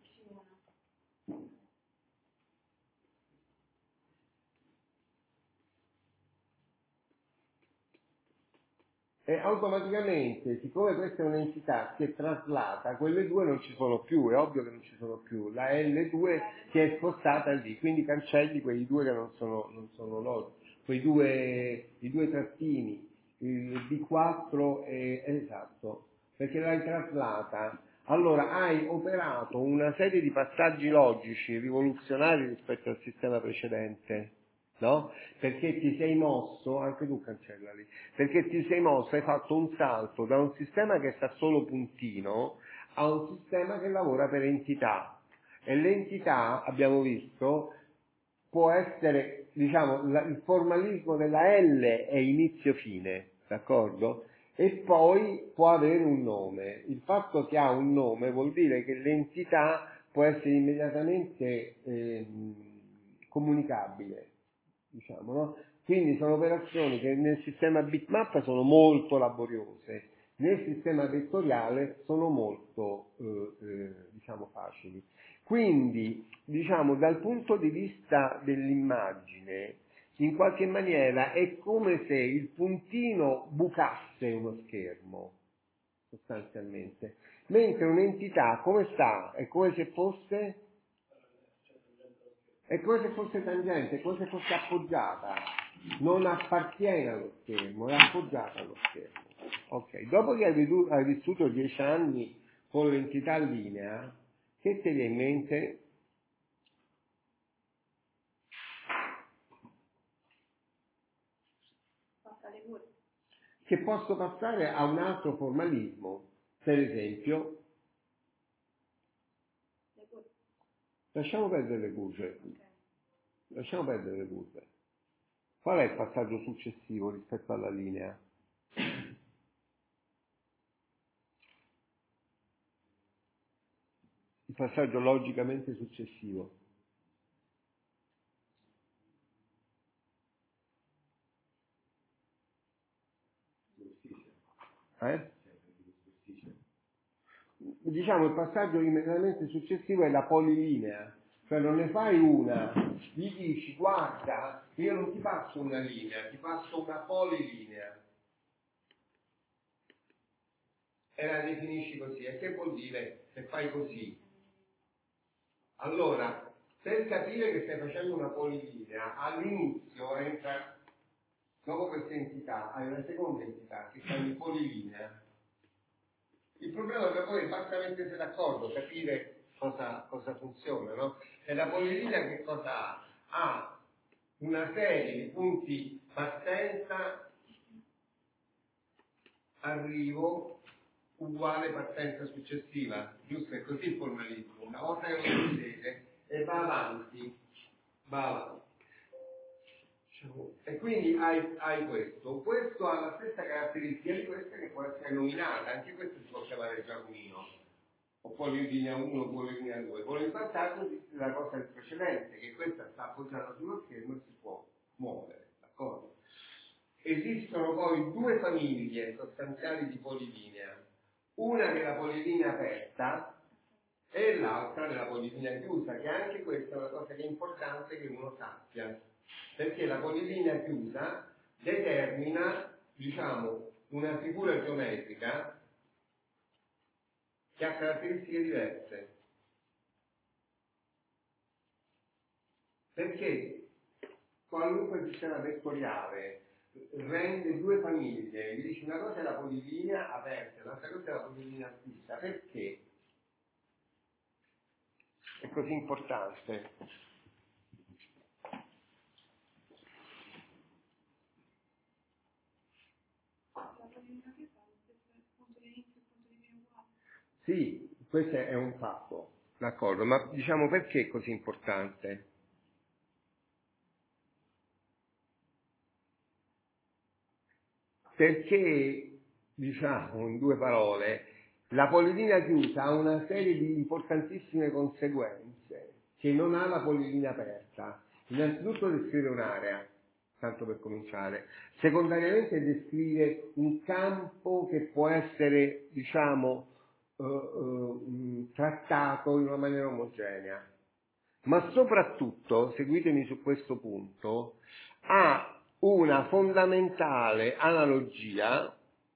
Speaker 1: E automaticamente, siccome questa è un'entità che è traslata, quelle due non ci sono più, è ovvio che non ci sono più, la L due si è spostata lì, quindi cancelli quei due che non sono, non sono loro, quei due, i due trattini, il B quattro, e, esatto, perché l'hai traslata. Allora hai operato una serie di passaggi logici rivoluzionari rispetto al sistema precedente, no? Perché ti sei mosso, anche tu cancellali, perché ti sei mosso, hai fatto un salto da un sistema che sta solo puntino a un sistema che lavora per entità. E l'entità, abbiamo visto, può essere, diciamo, la, il formalismo della L è inizio-fine, d'accordo? E poi può avere un nome. Il fatto che ha un nome vuol dire che l'entità può essere immediatamente eh, comunicabile, diciamo, no? Quindi sono operazioni che nel sistema bitmap sono molto laboriose, nel sistema vettoriale sono molto eh, eh, diciamo facili. Quindi, diciamo, dal punto di vista dell'immagine, in qualche maniera è come se il puntino bucasse uno schermo, sostanzialmente, mentre un'entità come sta? È come se fosse è come se fosse tangente, è come se fosse appoggiata, non appartiene allo schermo, è appoggiata allo schermo. Ok, dopo che hai, vedu- hai vissuto dieci anni con l'entità linea, che ti viene in mente? Che posso passare a un altro formalismo, per esempio, lasciamo perdere le curve, lasciamo perdere le curve. Qual è il passaggio successivo rispetto alla linea? Il passaggio logicamente successivo. Eh? Diciamo il passaggio immediatamente successivo è la polilinea, cioè non ne fai una, gli dici guarda, io non ti passo una linea, ti passo una polilinea e la definisci così. E che vuol dire se fai così? Allora, per capire che stai facendo una polilinea, all'inizio entra, dopo questa entità, hai una seconda entità che chiami polilinea. Il problema per voi è basta mettersi d'accordo, capire cosa, cosa funziona, no? E la polilinea che cosa ha? Ha una serie di punti partenza, arrivo, uguale partenza successiva, giusto? È così il formalismo, una volta che lo vedete e va avanti, va avanti. E quindi hai, hai questo, questo ha la stessa caratteristica di questa che può essere nominata, anche questo si può chiamare giardino, o polilinea uno, polilinea due, con il vantaggio della cosa del precedente, che questa sta appoggiata sullo schermo e si può muovere, d'accordo? Esistono poi due famiglie sostanziali di polilinea, una che è la polilinea aperta e l'altra della polilinea chiusa, che anche questa è una cosa che è importante che uno sappia, perché la polilinea chiusa determina, diciamo, una figura geometrica che ha caratteristiche diverse. Perché qualunque sistema vettoriale rende due famiglie, vi dice una cosa è la polilinea aperta, l'altra cosa è la polilinea chiusa. Perché è così importante? Sì, questo è un fatto, d'accordo, ma diciamo perché è così importante? Perché, diciamo in due parole, la polilinea chiusa ha una serie di importantissime conseguenze che non ha la polilinea aperta. Innanzitutto descrive un'area, tanto per cominciare. Secondariamente descrive un campo che può essere, diciamo, Uh, uh, trattato in una maniera omogenea, ma soprattutto, seguitemi su questo punto, ha una fondamentale analogia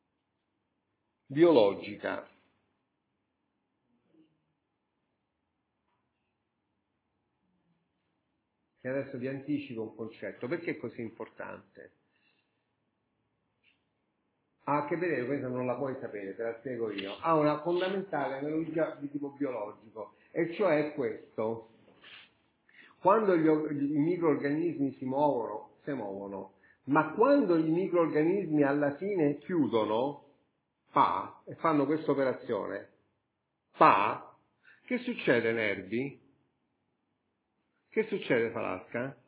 Speaker 1: biologica. Che adesso vi anticipo un concetto. Perché è così importante? Ha a che vedere, questa non la puoi sapere, te la spiego io, ha una fondamentale analogia di tipo biologico, e cioè questo. Quando gli, i microrganismi si muovono, si muovono, ma quando i microrganismi alla fine chiudono, pa, e fanno questa operazione, pa, che succede, Nervi? Che succede, Falasca?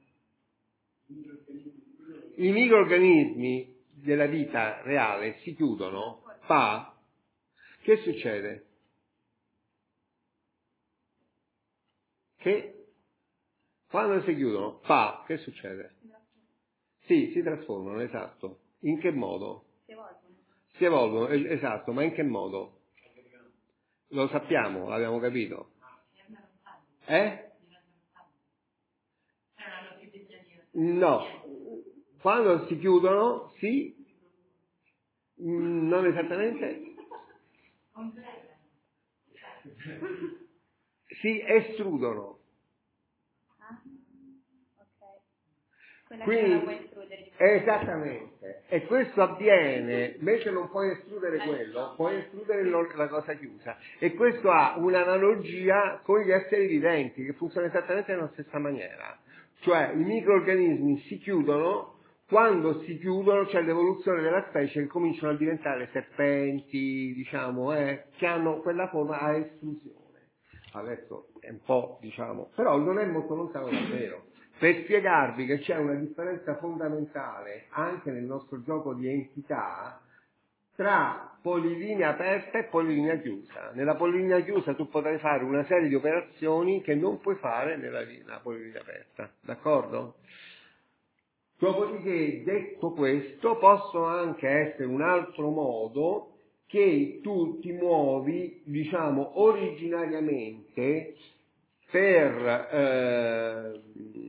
Speaker 1: I microrganismi della vita reale si chiudono, fa, che succede? Che quando si chiudono, fa, che succede? Sì, si trasformano, esatto. In che modo? Si evolvono. Si evolvono, esatto, ma in che modo? Lo sappiamo, l'abbiamo capito. Eh? No, Quando si chiudono, si... non esattamente... si estrudono.
Speaker 4: Ah, ok. Quella
Speaker 1: Quindi,
Speaker 4: che non la puoi estrudere.
Speaker 1: esattamente. E questo avviene, mentre non puoi estrudere quello, puoi estrudere lo- la cosa chiusa. E questo ha un'analogia con gli esseri viventi, che funziona esattamente nella stessa maniera. Cioè, i microrganismi si chiudono. Quando si chiudono c'è l'evoluzione della specie che cominciano a diventare serpenti, diciamo, eh, che hanno quella forma a estrusione. Adesso è un po', diciamo, però non è molto lontano davvero. Per spiegarvi che c'è una differenza fondamentale anche nel nostro gioco di entità tra polilinea aperta e polilinea chiusa. Nella polilinea chiusa tu potrai fare una serie di operazioni che non puoi fare nella, nella polilinea aperta, d'accordo? Dopodiché, detto questo, possono anche essere un altro modo che tu ti muovi, diciamo, originariamente per, eh,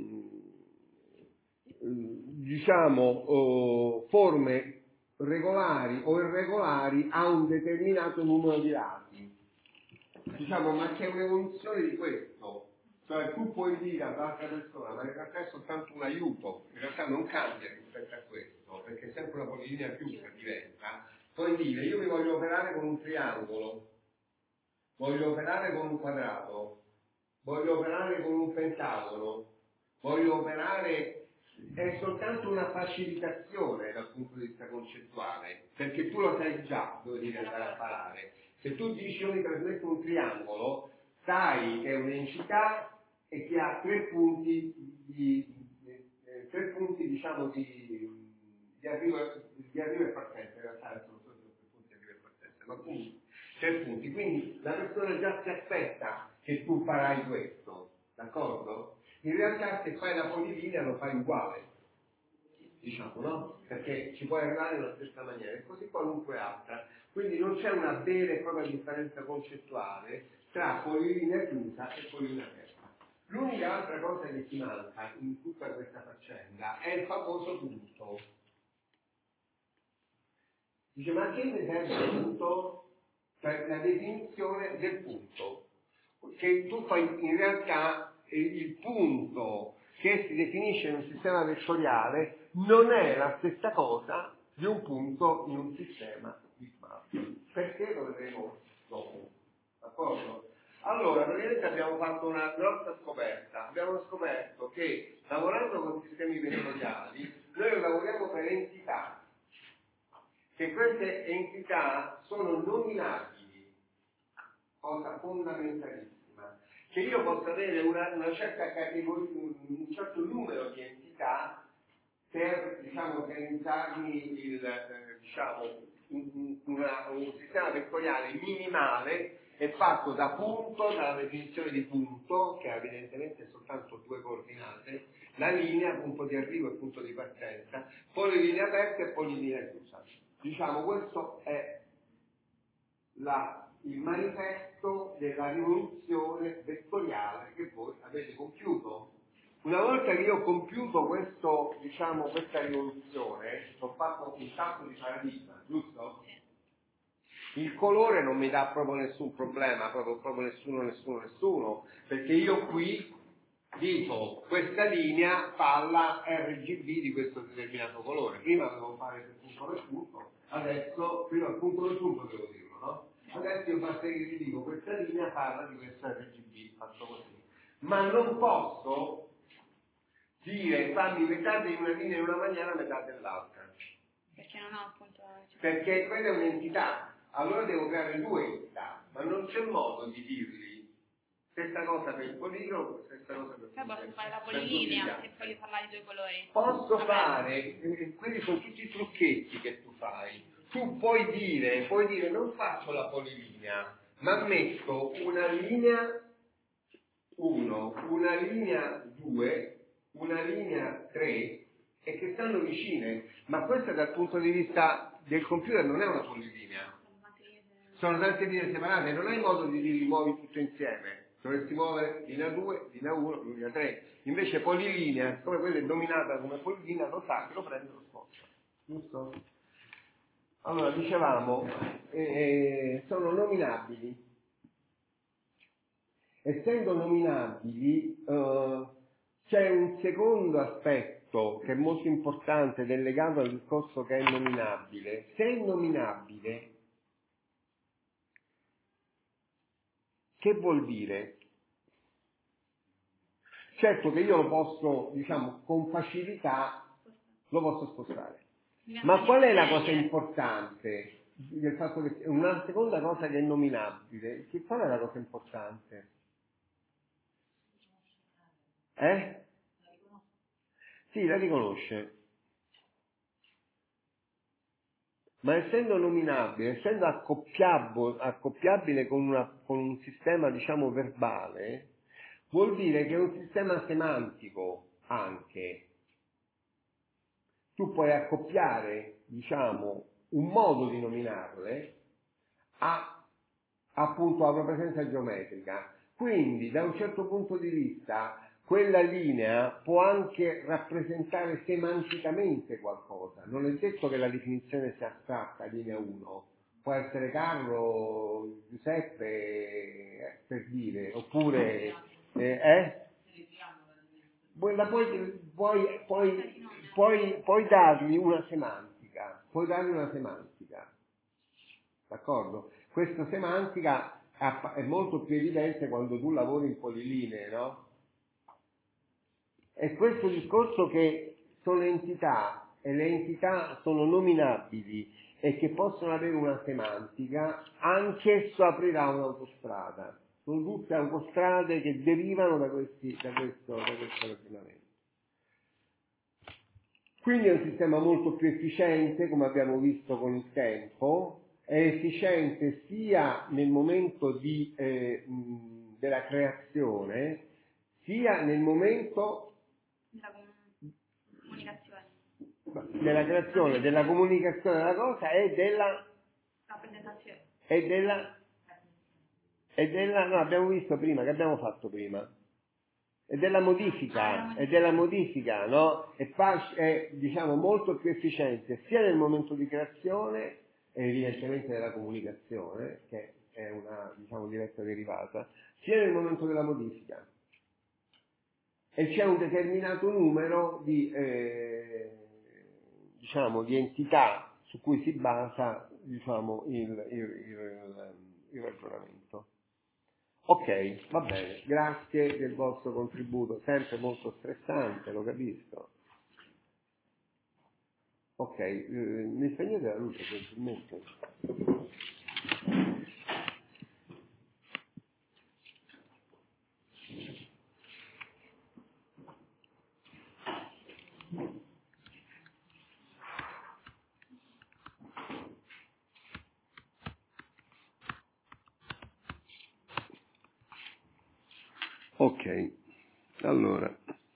Speaker 1: diciamo, oh, forme regolari o irregolari a un determinato numero di lati. Diciamo, ma c'è un'evoluzione di questo. Cioè tu puoi dire all'altra persona, ma in realtà è soltanto un aiuto, in realtà non cambia rispetto a questo, perché è sempre una polilinea chiusa diventa. Puoi dire, io mi voglio operare con un triangolo, voglio operare con un quadrato, voglio operare con un pentagono, voglio operare... è soltanto una facilitazione dal punto di vista concettuale, perché tu lo sai già dove devi andare a parare. Se tu dici io mi trasmetto un triangolo, sai che è un'entità e che ha tre punti di, eh, tre punti diciamo di, di, arrivo, di arrivo e partenza, in realtà sono solo tre punti di arrivo e partenza, ma comunque tre punti, quindi la persona già si aspetta che tu farai questo, d'accordo? In realtà se fai la polilinea lo fai uguale, diciamo, no? Perché ci puoi arrivare nella stessa maniera, e così qualunque altra. Quindi non c'è una vera e propria differenza concettuale tra polilinea chiusa e polilinea aperta. L'unica altra cosa che ti manca in tutta questa faccenda è il famoso punto. Dice, ma che ne serve il punto? Cioè la definizione del punto. Che tu fai in realtà il punto che si definisce in un sistema vettoriale non è la stessa cosa di un punto in un sistema di smart. Perché lo vedremo dopo. D'accordo? Allora, praticamente abbiamo fatto una grossa scoperta. Abbiamo scoperto che lavorando con sistemi vettoriali noi lavoriamo per entità, che queste entità sono nominabili, cosa fondamentalissima, che io posso avere una, una certa categoria, un certo numero di entità per, diciamo, organizzarmi il, eh, diciamo, un, una, un sistema vettoriale minimale è fatto da punto, dalla definizione di punto, che evidentemente è soltanto due coordinate, la linea, punto di arrivo e punto di partenza, poi le linee aperte e poi le linee chiuse. Diciamo, questo è la, il manifesto della rivoluzione vettoriale che voi avete compiuto. Una volta che io ho compiuto questo, diciamo, questa rivoluzione, ho fatto un salto di paradigma, giusto? Il colore non mi dà proprio nessun problema, proprio, proprio nessuno, nessuno, nessuno, perché io qui dico questa linea fa R G B di questo determinato colore. Prima dovevo fare per punto per punto, adesso, prima il punto per punto devo dirlo, no? Adesso io basta che vi dico questa linea parla di questo R G B, fatto così. Ma non posso dire fammi metà di una linea in una maniera, metà dell'altra.
Speaker 4: Perché non ha appunto...
Speaker 1: Perché quella è un'entità. Allora devo creare due entità, ma non c'è modo di dirgli stessa cosa per il poligono, stessa cosa per il
Speaker 4: Poi posso
Speaker 1: poligono.
Speaker 4: fare la polilinea e poi parlare di due colori.
Speaker 1: Posso
Speaker 4: Vabbè.
Speaker 1: fare, eh, quelli sono tutti i trucchetti che tu fai. Tu puoi dire, puoi dire non faccio la polilinea, ma metto una linea uno, una linea due, una linea tre e che stanno vicine, ma questa dal punto di vista del computer non è una polilinea. Sono tante linee separate, non hai modo di li muovi tutto insieme. dovresti muovere linea due, linea uno, linea tre. Invece polilinea, come quella è dominata come polilinea, lo sa che lo prende e lo sposta. Giusto? Allora, dicevamo, eh, sono nominabili. Essendo nominabili, eh, c'è un secondo aspetto che è molto importante ed è legato al discorso che è nominabile. Se è nominabile, che vuol dire? Certo che io lo posso, diciamo, con facilità lo posso spostare. Ma qual è la cosa importante del fatto che una seconda cosa che è nominabile? Che qual è la cosa importante? Eh? Sì, la riconosce. Ma essendo nominabile, essendo accoppiabile, accoppiabile con, una, con un sistema, diciamo, verbale, vuol dire che è un sistema semantico anche. Tu puoi accoppiare, diciamo, un modo di nominarle a, appunto, alla presenza geometrica. Quindi, da un certo punto di vista, quella linea può anche rappresentare semanticamente qualcosa. Non è detto che la definizione sia astratta, linea uno. Può essere Carlo, Giuseppe, eh, per dire, oppure... Eh? eh? La puoi, puoi, puoi, puoi, puoi dargli una semantica, puoi dargli una semantica, d'accordo? Questa semantica è molto più evidente quando tu lavori in polilinee, no? E questo discorso che sono entità e le entità sono nominabili e che possono avere una semantica, anch'esso aprirà un'autostrada. Sono tutte autostrade che derivano da, questi, da, questo, da questo ragionamento. Quindi è un sistema molto più efficiente, come abbiamo visto con il tempo, è efficiente sia nel momento di, eh, mh, della creazione, sia nel momento
Speaker 4: della comunicazione,
Speaker 1: della creazione, della comunicazione della cosa e della
Speaker 4: rappresentazione.
Speaker 1: E della e della no, abbiamo visto prima, che abbiamo fatto prima? E della modifica, e della modifica, no? È, fac- è diciamo molto più efficiente sia nel momento di creazione e evidentemente nella comunicazione, che è una, diciamo, diretta derivata, sia nel momento della modifica. E c'è un determinato numero di, eh, diciamo, di entità su cui si basa, diciamo, il, il, il, il ragionamento. Ok, va bene, grazie del vostro contributo, sempre molto stressante, lo capisco. Ok, eh, mi spegnete la luce gentilmente? Ok, allora,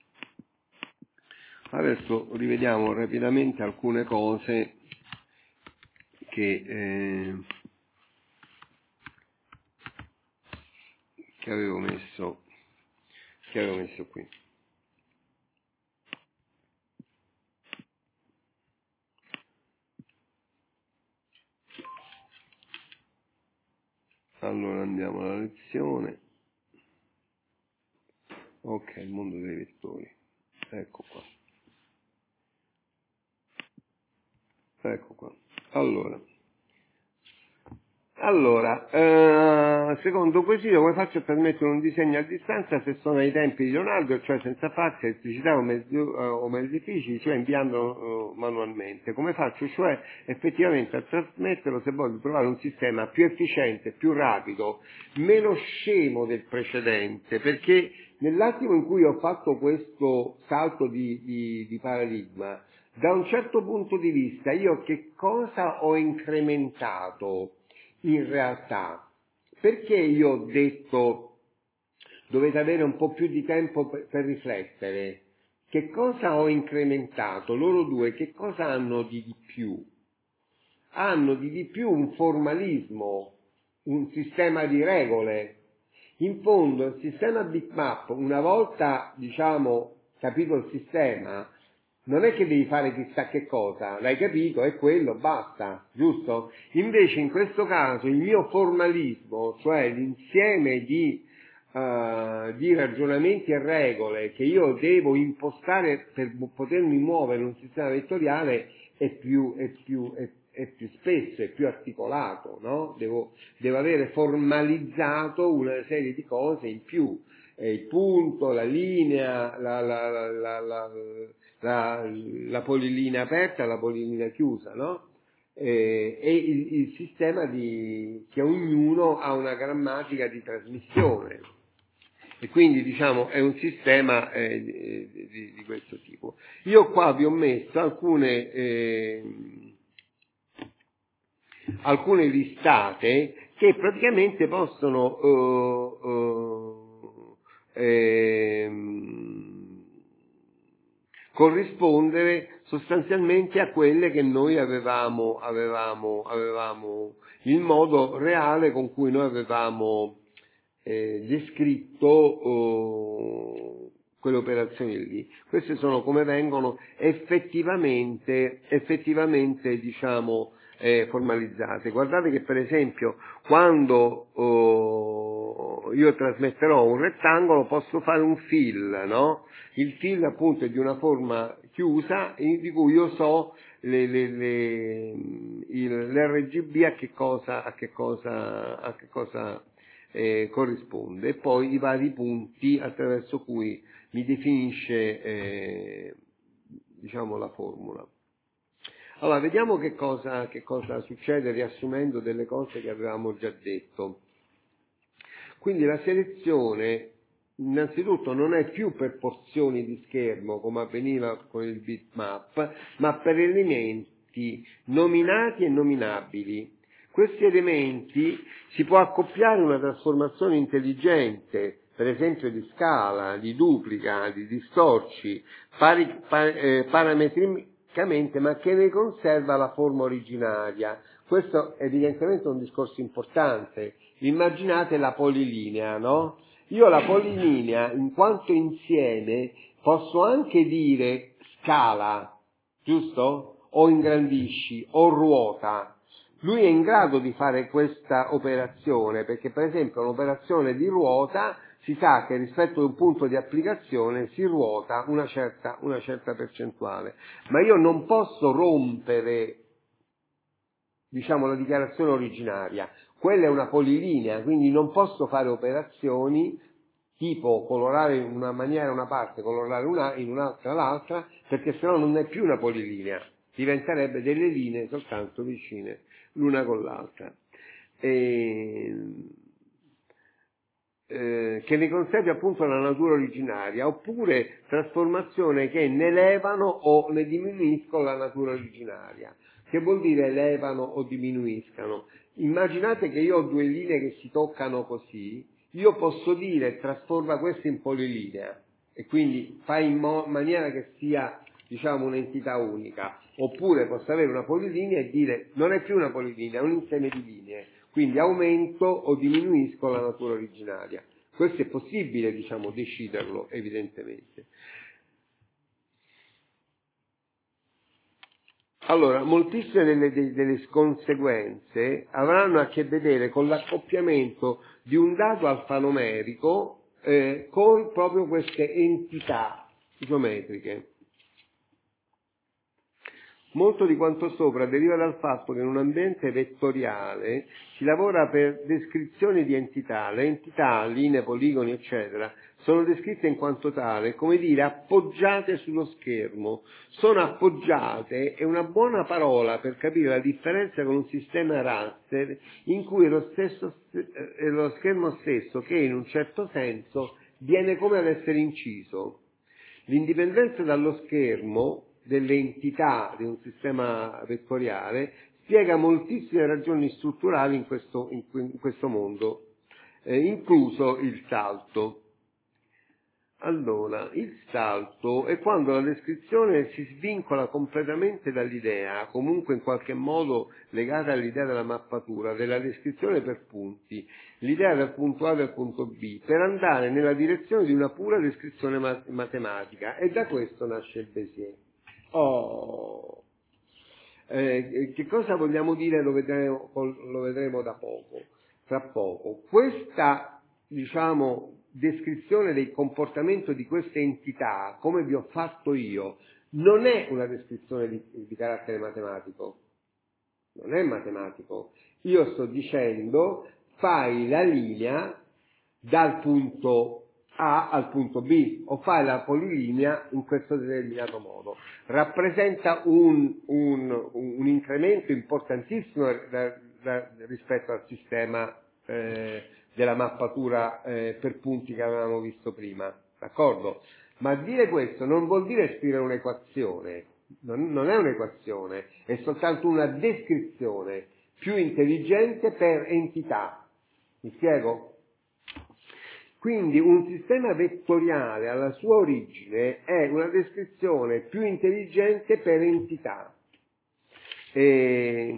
Speaker 1: adesso rivediamo rapidamente alcune cose che, eh, che avevo messo, che avevo messo qui. Allora andiamo alla lezione. Ok, il mondo dei vettori. Ecco qua. Ecco qua. Allora. Allora, eh, secondo quesito, come faccio a trasmettere un disegno a distanza se sono ai tempi di Leonardo, cioè senza fax, elettricità o mezzi, uh, o mezzi fisici, cioè inviandolo uh, manualmente? Come faccio, cioè, effettivamente a trasmetterlo se voglio trovare un sistema più efficiente, più rapido, meno scemo del precedente? Perché nell'attimo in cui ho fatto questo salto di, di, di paradigma, da un certo punto di vista, io che cosa ho incrementato? In realtà, perché io ho detto dovete avere un po' più di tempo per, per riflettere? Che cosa ho incrementato? Loro due che cosa hanno di di più? Hanno di di più un formalismo, un sistema di regole In fondo il sistema bitmap, una volta diciamo capito il sistema, non è che devi fare chissà che cosa, l'hai capito, è quello, basta, giusto? Invece in questo caso il mio formalismo, cioè l'insieme di, uh, di ragionamenti e regole che io devo impostare per potermi muovere in un sistema vettoriale è più, è più, è, è più spesso, è più articolato, no? Devo, devo avere formalizzato una serie di cose in più, eh, il punto, la linea, la, la, la, la, la La, la polilinea aperta, la polilinea chiusa, no? E, e il, il sistema di, che ognuno ha una grammatica di trasmissione. E quindi diciamo è un sistema eh, di, di questo tipo. Io qua vi ho messo alcune, eh, alcune listate che praticamente possono eh, eh, eh, corrispondere sostanzialmente a quelle che noi avevamo, avevamo, avevamo il modo reale con cui noi avevamo eh, descritto oh, quelle operazioni lì. Queste sono come vengono effettivamente, effettivamente diciamo, eh, formalizzate. Guardate che per esempio quando oh, io trasmetterò un rettangolo posso fare un fill, no? Il fill appunto è di una forma chiusa di cui io so le, le, le, il, l'R G B a che cosa, a che cosa, a che cosa eh, corrisponde, e poi i vari punti attraverso cui mi definisce eh, diciamo la formula. Allora, vediamo che cosa, che cosa succede riassumendo delle cose che avevamo già detto. Quindi la selezione innanzitutto non è più per porzioni di schermo come avveniva con il bitmap, ma per elementi nominati e nominabili. Questi elementi si può accoppiare una trasformazione intelligente, per esempio di scala, di duplica, di distorci, pari, pa, eh, parametricamente, ma che ne conserva la forma originaria. Questo è evidentemente un discorso importante. Immaginate la polilinea, no? Io la polilinea, in quanto insieme, posso anche dire scala, giusto? O ingrandisci, o ruota. Lui è in grado di fare questa operazione, perché per esempio un'operazione di ruota si sa che rispetto a un punto di applicazione si ruota una certa, una certa percentuale. Ma io non posso rompere, diciamo, la dichiarazione originaria. Quella è una polilinea, quindi non posso fare operazioni tipo colorare in una maniera una parte, colorare una, in un'altra l'altra, perché sennò non è più una polilinea, diventerebbe delle linee soltanto vicine l'una con l'altra. E, eh, che ne conservi appunto la natura originaria, oppure trasformazioni che ne elevano o ne diminuiscono la natura originaria. Che vuol dire elevano o diminuiscano? Immaginate che io ho due linee che si toccano così, io posso dire trasforma questa in polilinea e quindi fai in mo- maniera che sia, diciamo, un'entità unica, oppure posso avere una polilinea e dire non è più una polilinea, è un insieme di linee, quindi aumento o diminuisco la natura originaria. Questo è possibile, diciamo, deciderlo evidentemente. Allora, moltissime delle, delle conseguenze avranno a che vedere con l'accoppiamento di un dato alfanumerico eh, con proprio queste entità geometriche. Molto di quanto sopra deriva dal fatto che in un ambiente vettoriale si lavora per descrizioni di entità. Le entità, linee, poligoni, eccetera, sono descritte in quanto tale, come dire, appoggiate sullo schermo. Sono appoggiate, è una buona parola per capire la differenza con un sistema raster in cui è lo, stesso, è lo schermo stesso che in un certo senso viene come ad essere inciso. L'indipendenza dallo schermo delle entità di un sistema vettoriale spiega moltissime ragioni strutturali in questo, in questo mondo, eh, incluso il salto. Allora, il salto è quando la descrizione si svincola completamente dall'idea, comunque in qualche modo legata all'idea della mappatura, della descrizione per punti, l'idea dal punto A al punto B, per andare nella direzione di una pura descrizione mat- matematica, e da questo nasce il Bézier. Oh! Eh, che cosa vogliamo dire lo vedremo, lo vedremo da poco, tra poco. Questa, diciamo, descrizione del comportamento di queste entità, come vi ho fatto io, non è una descrizione di, di carattere matematico, non è matematico. Io sto dicendo fai la linea dal punto A al punto B, o fai la polilinea in questo determinato modo. Rappresenta un, un, un incremento importantissimo da, da, rispetto al sistema eh, della mappatura eh, per punti che avevamo visto prima, d'accordo? Ma dire questo non vuol dire scrivere un'equazione, non, non è un'equazione, è soltanto una descrizione più intelligente per entità. Mi spiego? Quindi un sistema vettoriale alla sua origine è una descrizione più intelligente per entità. E...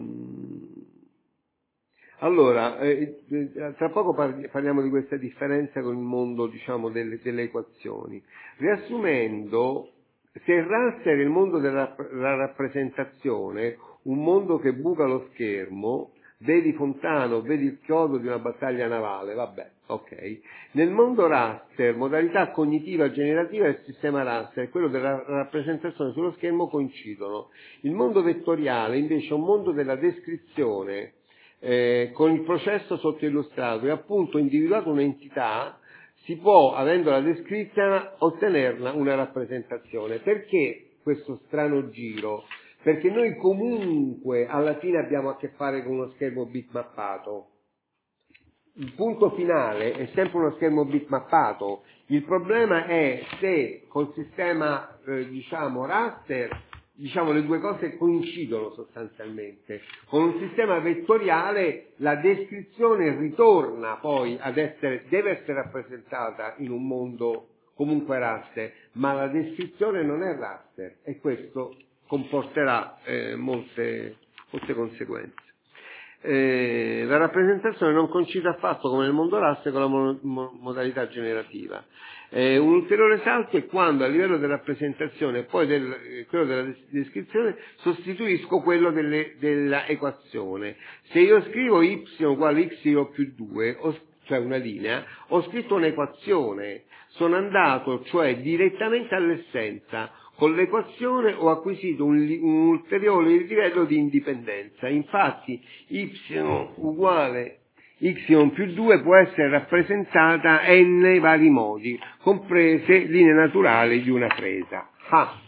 Speaker 1: Allora, eh, tra poco parliamo di questa differenza con il mondo, diciamo, delle, delle equazioni. Riassumendo, se il raster è il mondo della, della rappresentazione, un mondo che buca lo schermo, vedi Fontano, vedi il chiodo di una battaglia navale, vabbè, ok. Nel mondo raster, modalità cognitiva generativa del sistema raster e quello della rappresentazione sullo schermo coincidono. Il mondo vettoriale invece è un mondo della descrizione, eh, con il processo sottoillustrato, e appunto individuato un'entità, si può, avendola descritta, ottenerla una rappresentazione. Perché questo strano giro? Perché noi comunque alla fine abbiamo a che fare con uno schermo bitmappato. Il punto finale è sempre uno schermo bitmappato. Il problema è se col sistema, eh, diciamo, raster, diciamo, le due cose coincidono sostanzialmente. Con un sistema vettoriale la descrizione ritorna poi ad essere, deve essere rappresentata in un mondo comunque raster, ma la descrizione non è raster, e questo comporterà eh, molte, molte conseguenze. Eh, la rappresentazione non coincide affatto come nel mondo raster con la mo- mo- modalità generativa. Eh, un ulteriore salto è quando a livello della rappresentazione e poi del, eh, quello della des- descrizione sostituisco quello delle, della equazione. Se io scrivo y uguale x più due, ho, cioè una linea, ho scritto un'equazione, sono andato cioè direttamente all'essenza. Con l'equazione ho acquisito un, un ulteriore livello di indipendenza. Infatti y uguale x più due può essere rappresentata n vari modi, comprese linee naturali di una presa. Ah.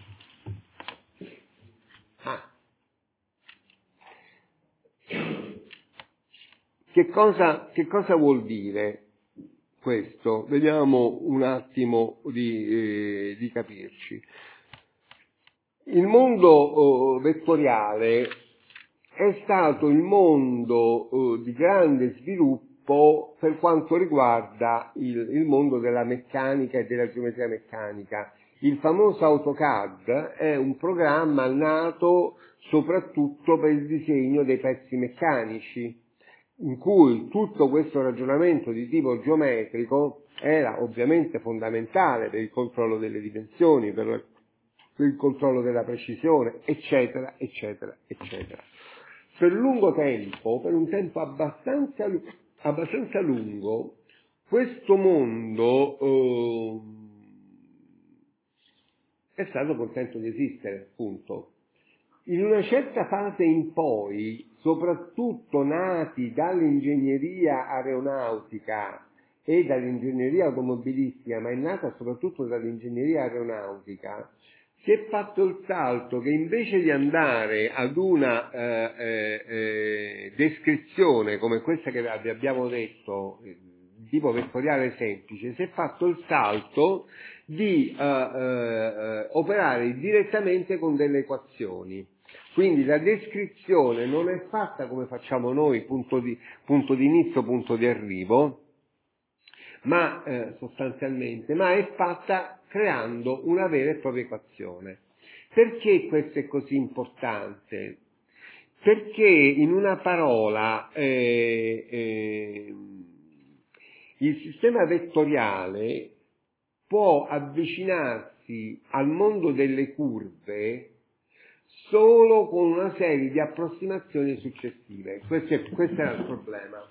Speaker 1: Ah. Che cosa, che cosa vuol dire questo? Vediamo un attimo di, eh, di capirci. Il mondo oh, vettoriale è stato il mondo oh, di grande sviluppo per quanto riguarda il, il mondo della meccanica e della geometria meccanica. Il famoso AutoCAD è un programma nato soprattutto per il disegno dei pezzi meccanici, in cui tutto questo ragionamento di tipo geometrico era ovviamente fondamentale per il controllo delle dimensioni, per la il controllo della precisione, eccetera, eccetera, eccetera. Per lungo tempo, per un tempo abbastanza, abbastanza lungo, questo mondo eh, è stato contento di esistere, punto. In una certa fase in poi, soprattutto nati dall'ingegneria aeronautica e dall'ingegneria automobilistica, ma è nata soprattutto dall'ingegneria aeronautica, si è fatto il salto che invece di andare ad una eh, eh, eh, descrizione come questa che vi abbiamo detto, eh, tipo vettoriale semplice, si è fatto il salto di eh, eh, operare direttamente con delle equazioni. Quindi la descrizione non è fatta come facciamo noi, punto di, punto di inizio, punto di arrivo, ma eh, sostanzialmente, ma è fatta creando una vera e propria equazione. Perché questo è così importante? Perché in una parola eh, eh, il sistema vettoriale può avvicinarsi al mondo delle curve solo con una serie di approssimazioni successive. Questo, è, questo era il problema.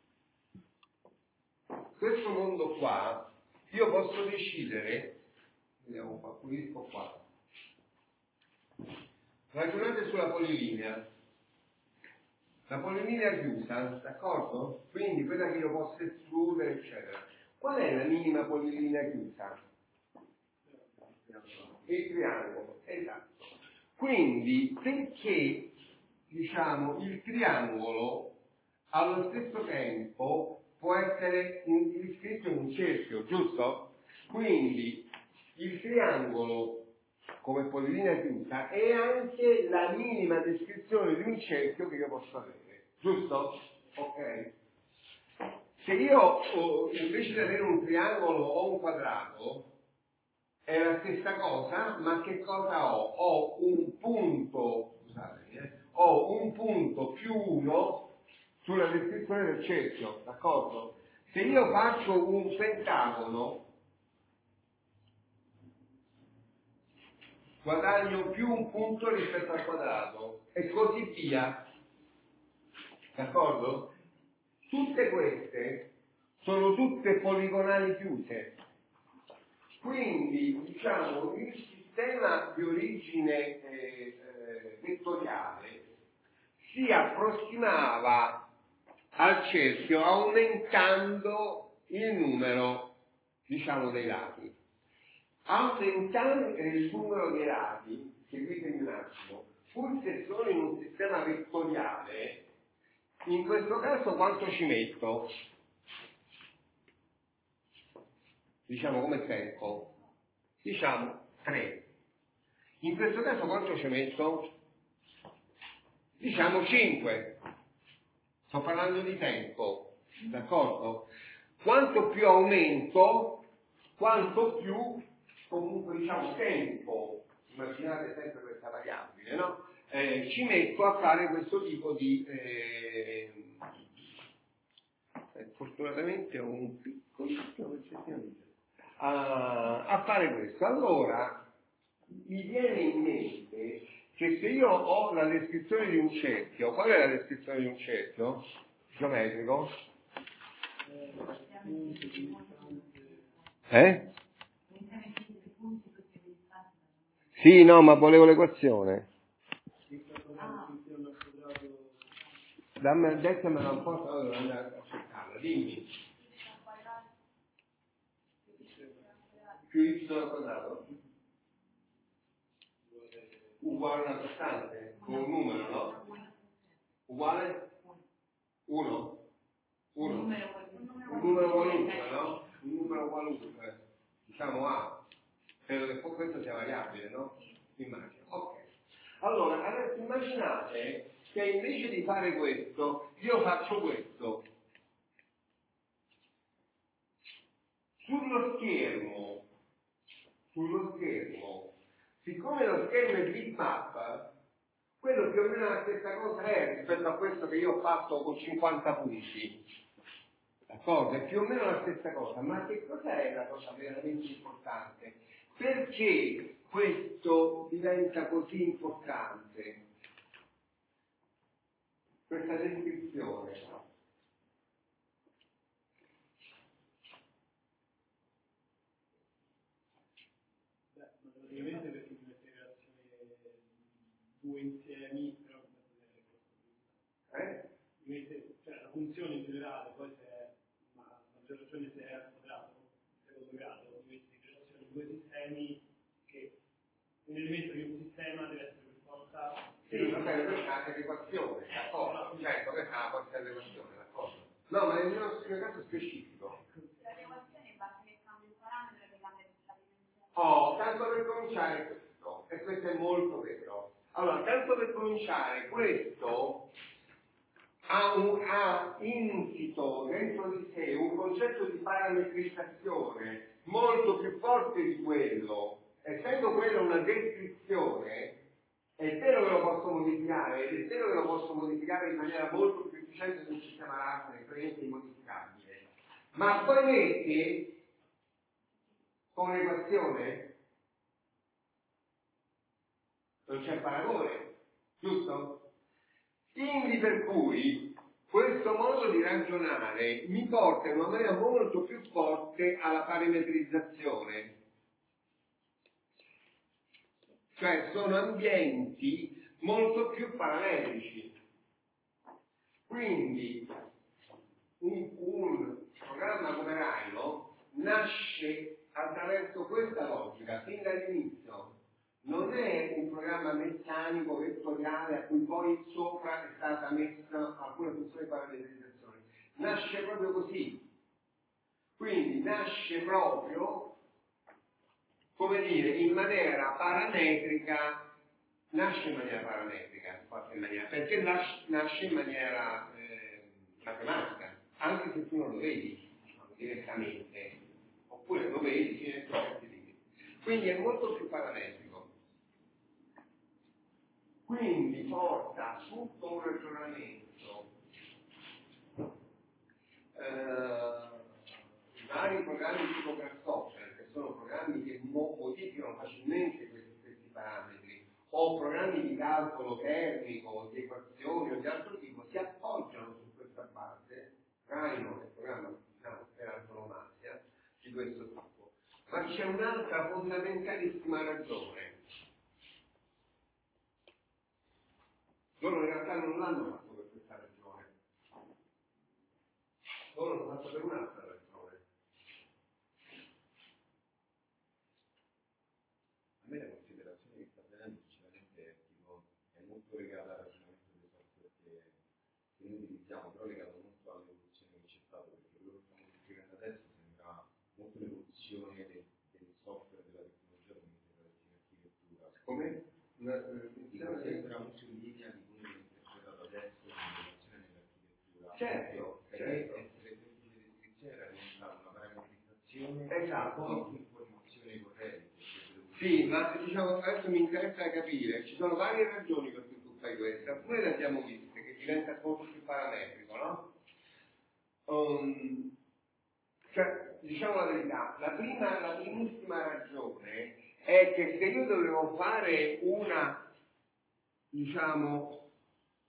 Speaker 1: Questo mondo qua, io posso decidere, vediamo qua, pulisco qua, ragionate sulla polilinea, la polilinea chiusa, d'accordo? Quindi quella che io posso escludere, eccetera. Qual è la minima polilinea chiusa? Il triangolo, esatto. Quindi, perché, diciamo, il triangolo allo stesso tempo può essere iscritto in un cerchio, giusto? Quindi, il triangolo come polilinea chiusa è anche la minima descrizione di un cerchio che io posso avere, giusto? Ok. Se io invece di avere un triangolo ho un quadrato, è la stessa cosa, ma che cosa ho? Ho un punto, scusate, eh, ho un punto più uno sulla descrizione del cerchio, d'accordo? Se io faccio un pentagono, guadagno più un punto rispetto al quadrato, e così via, d'accordo? Tutte queste sono tutte poligonali chiuse. Quindi, diciamo, il sistema di origine eh, eh, vettoriale si approssimava al cerchio aumentando il numero, diciamo, dei lati. Aumentando il numero dei lati, seguitemi un attimo, pur se sono in un sistema vettoriale, in questo caso quanto ci metto? Diciamo come tempo? Diciamo tre. In questo caso quanto ci metto? Diciamo cinque. Sto parlando di tempo, d'accordo? Quanto più aumento, quanto più comunque diciamo tempo, immaginate sempre questa variabile, no? Eh, ci metto a fare questo tipo di eh, eh, fortunatamente ho un piccolissimo pezzettino di a, a fare questo. Allora mi viene in mente che se io ho la descrizione di un cerchio, qual è la descrizione di un cerchio geometrico? Eh? Sì, no, ma volevo l'equazione. Dammi, dettamela un po', allora devo andare a cercarla, dimmi. Più y al quadrato? Uguale a una costante, con un numero, no? Uguale? uno? uno? Un numero qualunque, no? Un numero qualunque, diciamo A. Credo che poi questo sia variabile, no? Immagino. Ok. Allora, adesso immaginate che invece di fare questo, io faccio questo. Sullo schermo, sullo schermo, siccome lo schermo è bitmap, quello più o meno la stessa cosa è rispetto a questo che io ho fatto con cinquanta punti. D'accordo? È più o meno la stessa cosa, ma che cos'è la cosa veramente importante? Perché questo diventa così importante? Questa descrizione.
Speaker 2: Beh, ma praticamente perché mi mette in relazione due insiemi, però
Speaker 1: Eh?
Speaker 2: mi mette, cioè la funzione in generale, poi se è, ma a maggior ragione se è al quadrato, secondo grado, mi mette in relazione due sistemi che un elemento di un sistema deve essere per forza.
Speaker 1: Sì, va bene, questa è l'equazione, d'accordo? Certo, questa può essere l'equazione, d'accordo? No, ma nel nostro caso specifico.
Speaker 4: L'equazione basta che cambia il parametro e che cambia la dimensione.
Speaker 1: Oh, tanto per cominciare questo, e questo è molto vero. Allora, tanto per cominciare questo, ha, un, ha insito dentro di sé un concetto di parametrizzazione molto più forte di quello, essendo quello una descrizione, è vero che lo posso modificare, ed è vero che lo posso modificare in maniera molto più efficiente di un sistema raster estremamente immodificabile, ma poi mette come equazione non c'è paragone, giusto? Quindi per cui questo modo di ragionare mi porta in una maniera molto più forte alla parametrizzazione. Cioè sono ambienti molto più parametrici. Quindi un, un programma come Rhino nasce attraverso questa logica fin dall'inizio. Non è un programma meccanico, vettoriale, a cui poi sopra è stata messa alcune funzioni di parametrizzazione. Nasce proprio così. Quindi nasce proprio, come dire, in maniera parametrica, nasce in maniera parametrica, in qualche maniera, perché nasce, nasce in maniera eh, matematica, anche se tu non lo vedi, diciamo, direttamente, oppure lo vedi fino a certi limiti. Quindi è molto più parametrico. Quindi porta tutto un ragionamento, eh, vari programmi tipo Grasshopper, che sono programmi che modificano facilmente questi, questi parametri, o programmi di calcolo termico, di equazioni o di altro tipo, si appoggiano su questa base. Rhino è un programma, diciamo, per antonomasia di questo tipo. Ma c'è un'altra fondamentalissima ragione. Loro in realtà non l'hanno fatto per questa ragione, loro l'hanno fatto per un'altra ragione.
Speaker 5: A me la considerazione che sta venendo sinceramente è, tipo, è molto legata al ragionamento dei software che, che noi utilizziamo, però legato molto all'evoluzione che c'è stata, perché quello che stiamo descrivendo adesso sembra molto l'evoluzione del, del software, della tecnologia come interpretazione architettura.
Speaker 1: Come?
Speaker 5: Una, sembra molto in linea di come è interpretato adesso l'innovazione nell'architettura.
Speaker 1: Certo,
Speaker 5: perché
Speaker 1: certo.
Speaker 5: essere semplice descrizione era diventata una parametrizzazione,
Speaker 1: Esatto.
Speaker 5: poi informazioni correnti.
Speaker 1: Sì, ma diciamo adesso mi interessa capire, ci sono varie ragioni per cui tu fai questo, alcune le abbiamo viste, che diventa molto più parametrico, no? Um, cioè, diciamo la verità, la prima, la primissima ragione è che se io dovevo fare una, diciamo,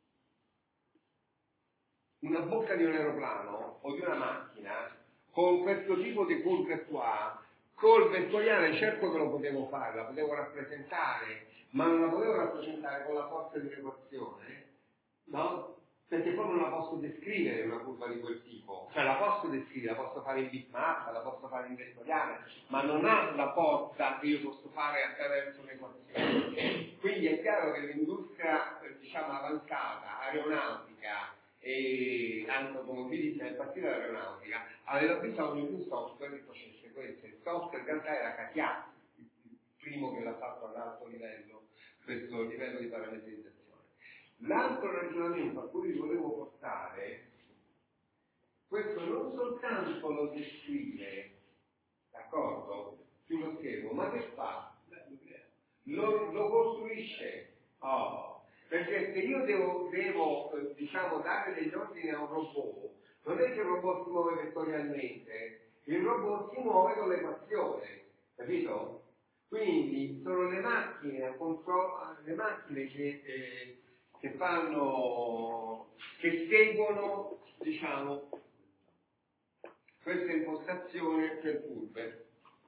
Speaker 1: una bocca di un aeroplano o di una macchina con questo tipo di curve qua, col vettoriale certo che lo potevo fare, la potevo rappresentare, ma non la potevo rappresentare con la forza di un'equazione, no? Perché poi non la posso descrivere una curva di quel tipo, cioè la posso descrivere, la posso fare in bitmap, la posso fare in vettoriale, ma non ha la forza che io posso fare attraverso un'equazione. Quindi è chiaro che l'industria, diciamo, avanzata, aeronautica e anche automobilistica, in particolare aeronautica, aveva bisogno di un software che facesse questo. Il software in realtà era Katia, il primo che l'ha fatto ad alto livello, questo livello di parametrizzazione. L'altro ragionamento a cui vi volevo portare, questo non soltanto lo descrive, d'accordo, sullo schermo, ma che fa? Lo, lo costruisce. Oh. Perché se io devo, devo eh, diciamo, dare degli ordini a un robot, non è che il robot si muove vettorialmente, il robot si muove con l'equazione, capito? Quindi sono le macchine, a contro- le macchine che, eh, che fanno, che seguono, diciamo, questa impostazione per curve.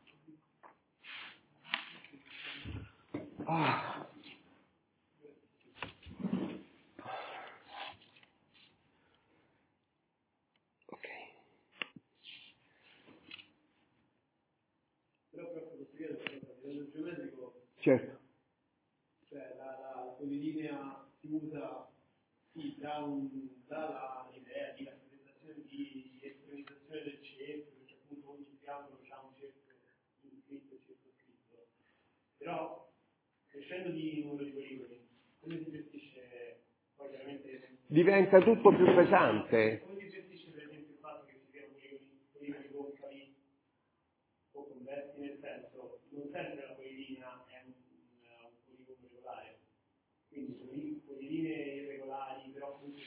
Speaker 1: Ah. Certo.
Speaker 2: Cioè la, la, la polilinea si usa sì, da, un, da l'idea di rappresentazione di, di estronizzazione del cerchio, perché appunto ogni triangolo ha un cerchio inscritto e circoscritto. Però crescendo di numero di poligoni, come si gestisce poi chiaramente
Speaker 1: diventa tutto più pesante.
Speaker 2: Come si gestisce per esempio il fatto che ci siano poligoni concali o convessi, nel senso, non sempre la polilinea è un, un poligono regolare, quindi polilinee irregolari, però comunque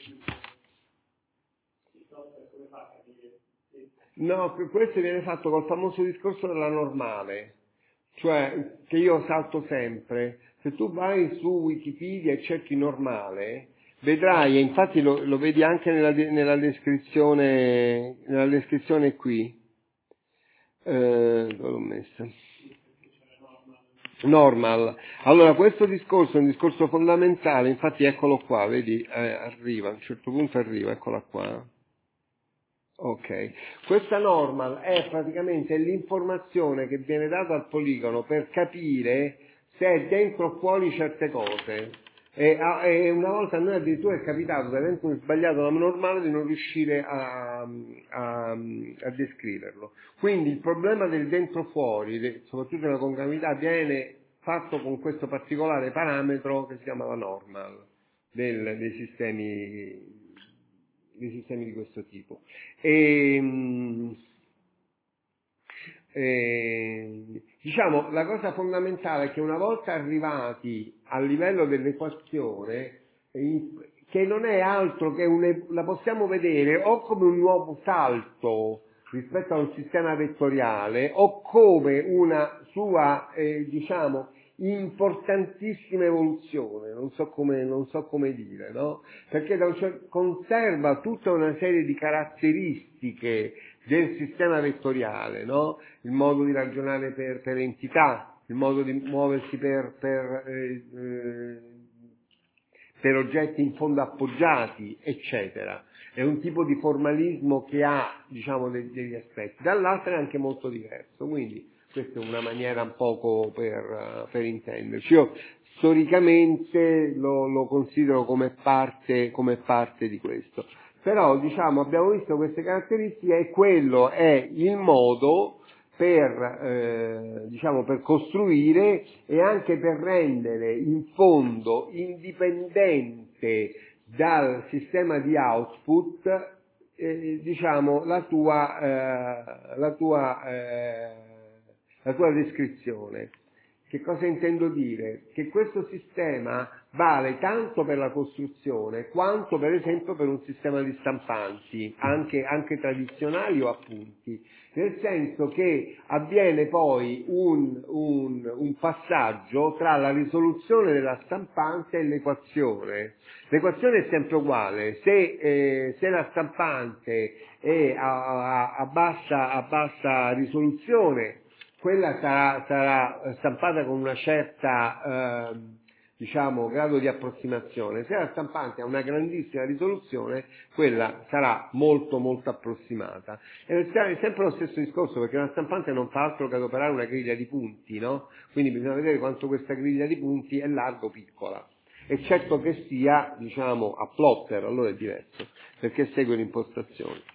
Speaker 2: il software come fa a capire se...
Speaker 1: No, questo viene fatto col famoso discorso della normale, cioè che io salto sempre. Se tu vai su Wikipedia e cerchi normale, vedrai, e infatti lo, lo vedi anche nella, nella descrizione, nella descrizione qui, eh, dove l'ho messa? Normal. Allora, questo discorso è un discorso fondamentale, infatti eccolo qua, vedi, eh, arriva, a un certo punto arriva, eccola qua. Ok, questa normal è praticamente l'informazione che viene data al poligono per capire se è dentro o fuori certe cose. E, a, e una volta a noi addirittura è capitato, da avendo sbagliato la normale, di non riuscire a, a, a descriverlo. Quindi il problema del dentro fuori, de, soprattutto nella congruità, viene fatto con questo particolare parametro che si chiama la normal del, dei sistemi dei sistemi di questo tipo. E, e, diciamo, la cosa fondamentale è che una volta arrivati al livello dell'equazione, che non è altro che un, la possiamo vedere o come un nuovo salto rispetto a un sistema vettoriale o come una sua, eh, diciamo, importantissima evoluzione, non so come, non so come dire, no? Perché da un cer- conserva tutta una serie di caratteristiche del sistema vettoriale, no? Il modo di ragionare per, per entità, il modo di muoversi per, per, eh, eh, per oggetti in fondo appoggiati, eccetera. È un tipo di formalismo che ha, diciamo, degli, degli aspetti. Dall'altro è anche molto diverso, quindi questa è una maniera un poco per, per intenderci. Io storicamente lo, lo considero come parte, come parte di questo. Però, diciamo, abbiamo visto queste caratteristiche e quello è il modo per, eh, diciamo, per costruire e anche per rendere in fondo indipendente dal sistema di output, eh, diciamo, la tua, eh, la tua, eh, la tua descrizione. Che cosa intendo dire? Che questo sistema vale tanto per la costruzione quanto per esempio per un sistema di stampanti, anche, anche tradizionali o a punti, nel senso che avviene poi un, un, un passaggio tra la risoluzione della stampante e l'equazione. L'equazione è sempre uguale, se, eh, se la stampante è a, a, a, bassa, a bassa risoluzione, quella sarà, sarà stampata con una certa, eh, diciamo, grado di approssimazione. Se la stampante ha una grandissima risoluzione, quella sarà molto molto approssimata. E è sempre lo stesso discorso, perché una stampante non fa altro che adoperare una griglia di punti, no? Quindi bisogna vedere quanto questa griglia di punti è larga o piccola. Eccetto che sia, diciamo, a plotter, allora è diverso, perché segue l'impostazione.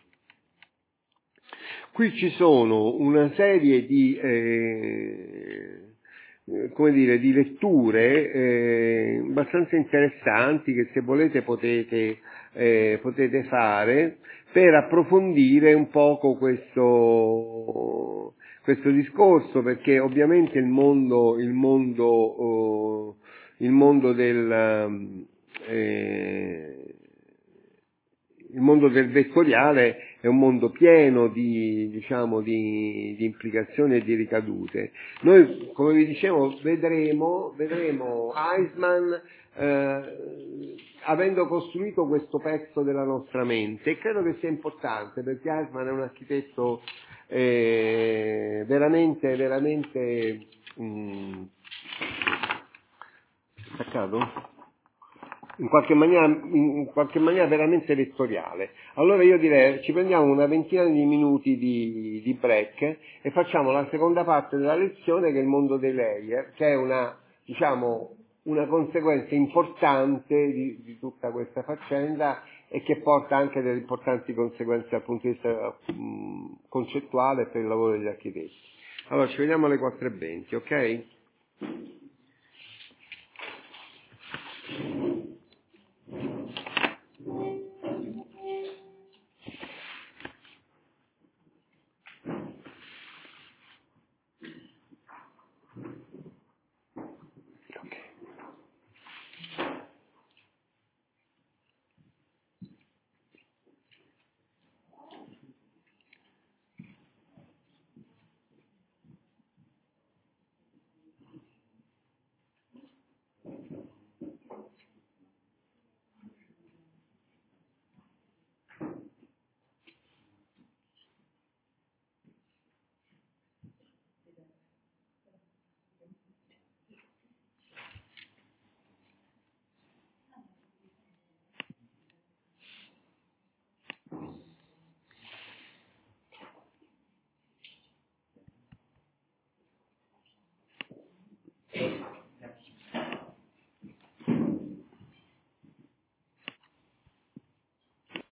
Speaker 1: Qui ci sono una serie di, eh, come dire, di letture eh, abbastanza interessanti che se volete potete, eh, potete fare per approfondire un poco questo, questo discorso, perché ovviamente il mondo, il mondo, oh, il mondo del, eh, il mondo del vettoriale è un mondo pieno di, diciamo, di, di implicazioni e di ricadute. Noi, come vi dicevo, vedremo, vedremo Eismann eh, avendo costruito questo pezzo della nostra mente, e credo che sia importante, perché Eismann è un architetto eh, veramente, veramente mh, staccato? In qualche maniera, in qualche maniera veramente vettoriale. Allora io direi, ci prendiamo una ventina di minuti di, di break e facciamo la seconda parte della lezione, che è il mondo dei layer, che è una, diciamo, una conseguenza importante di, di tutta questa faccenda e che porta anche delle importanti conseguenze dal punto di vista mh, concettuale per il lavoro degli architetti. Allora ci vediamo alle quattro e venti, ok?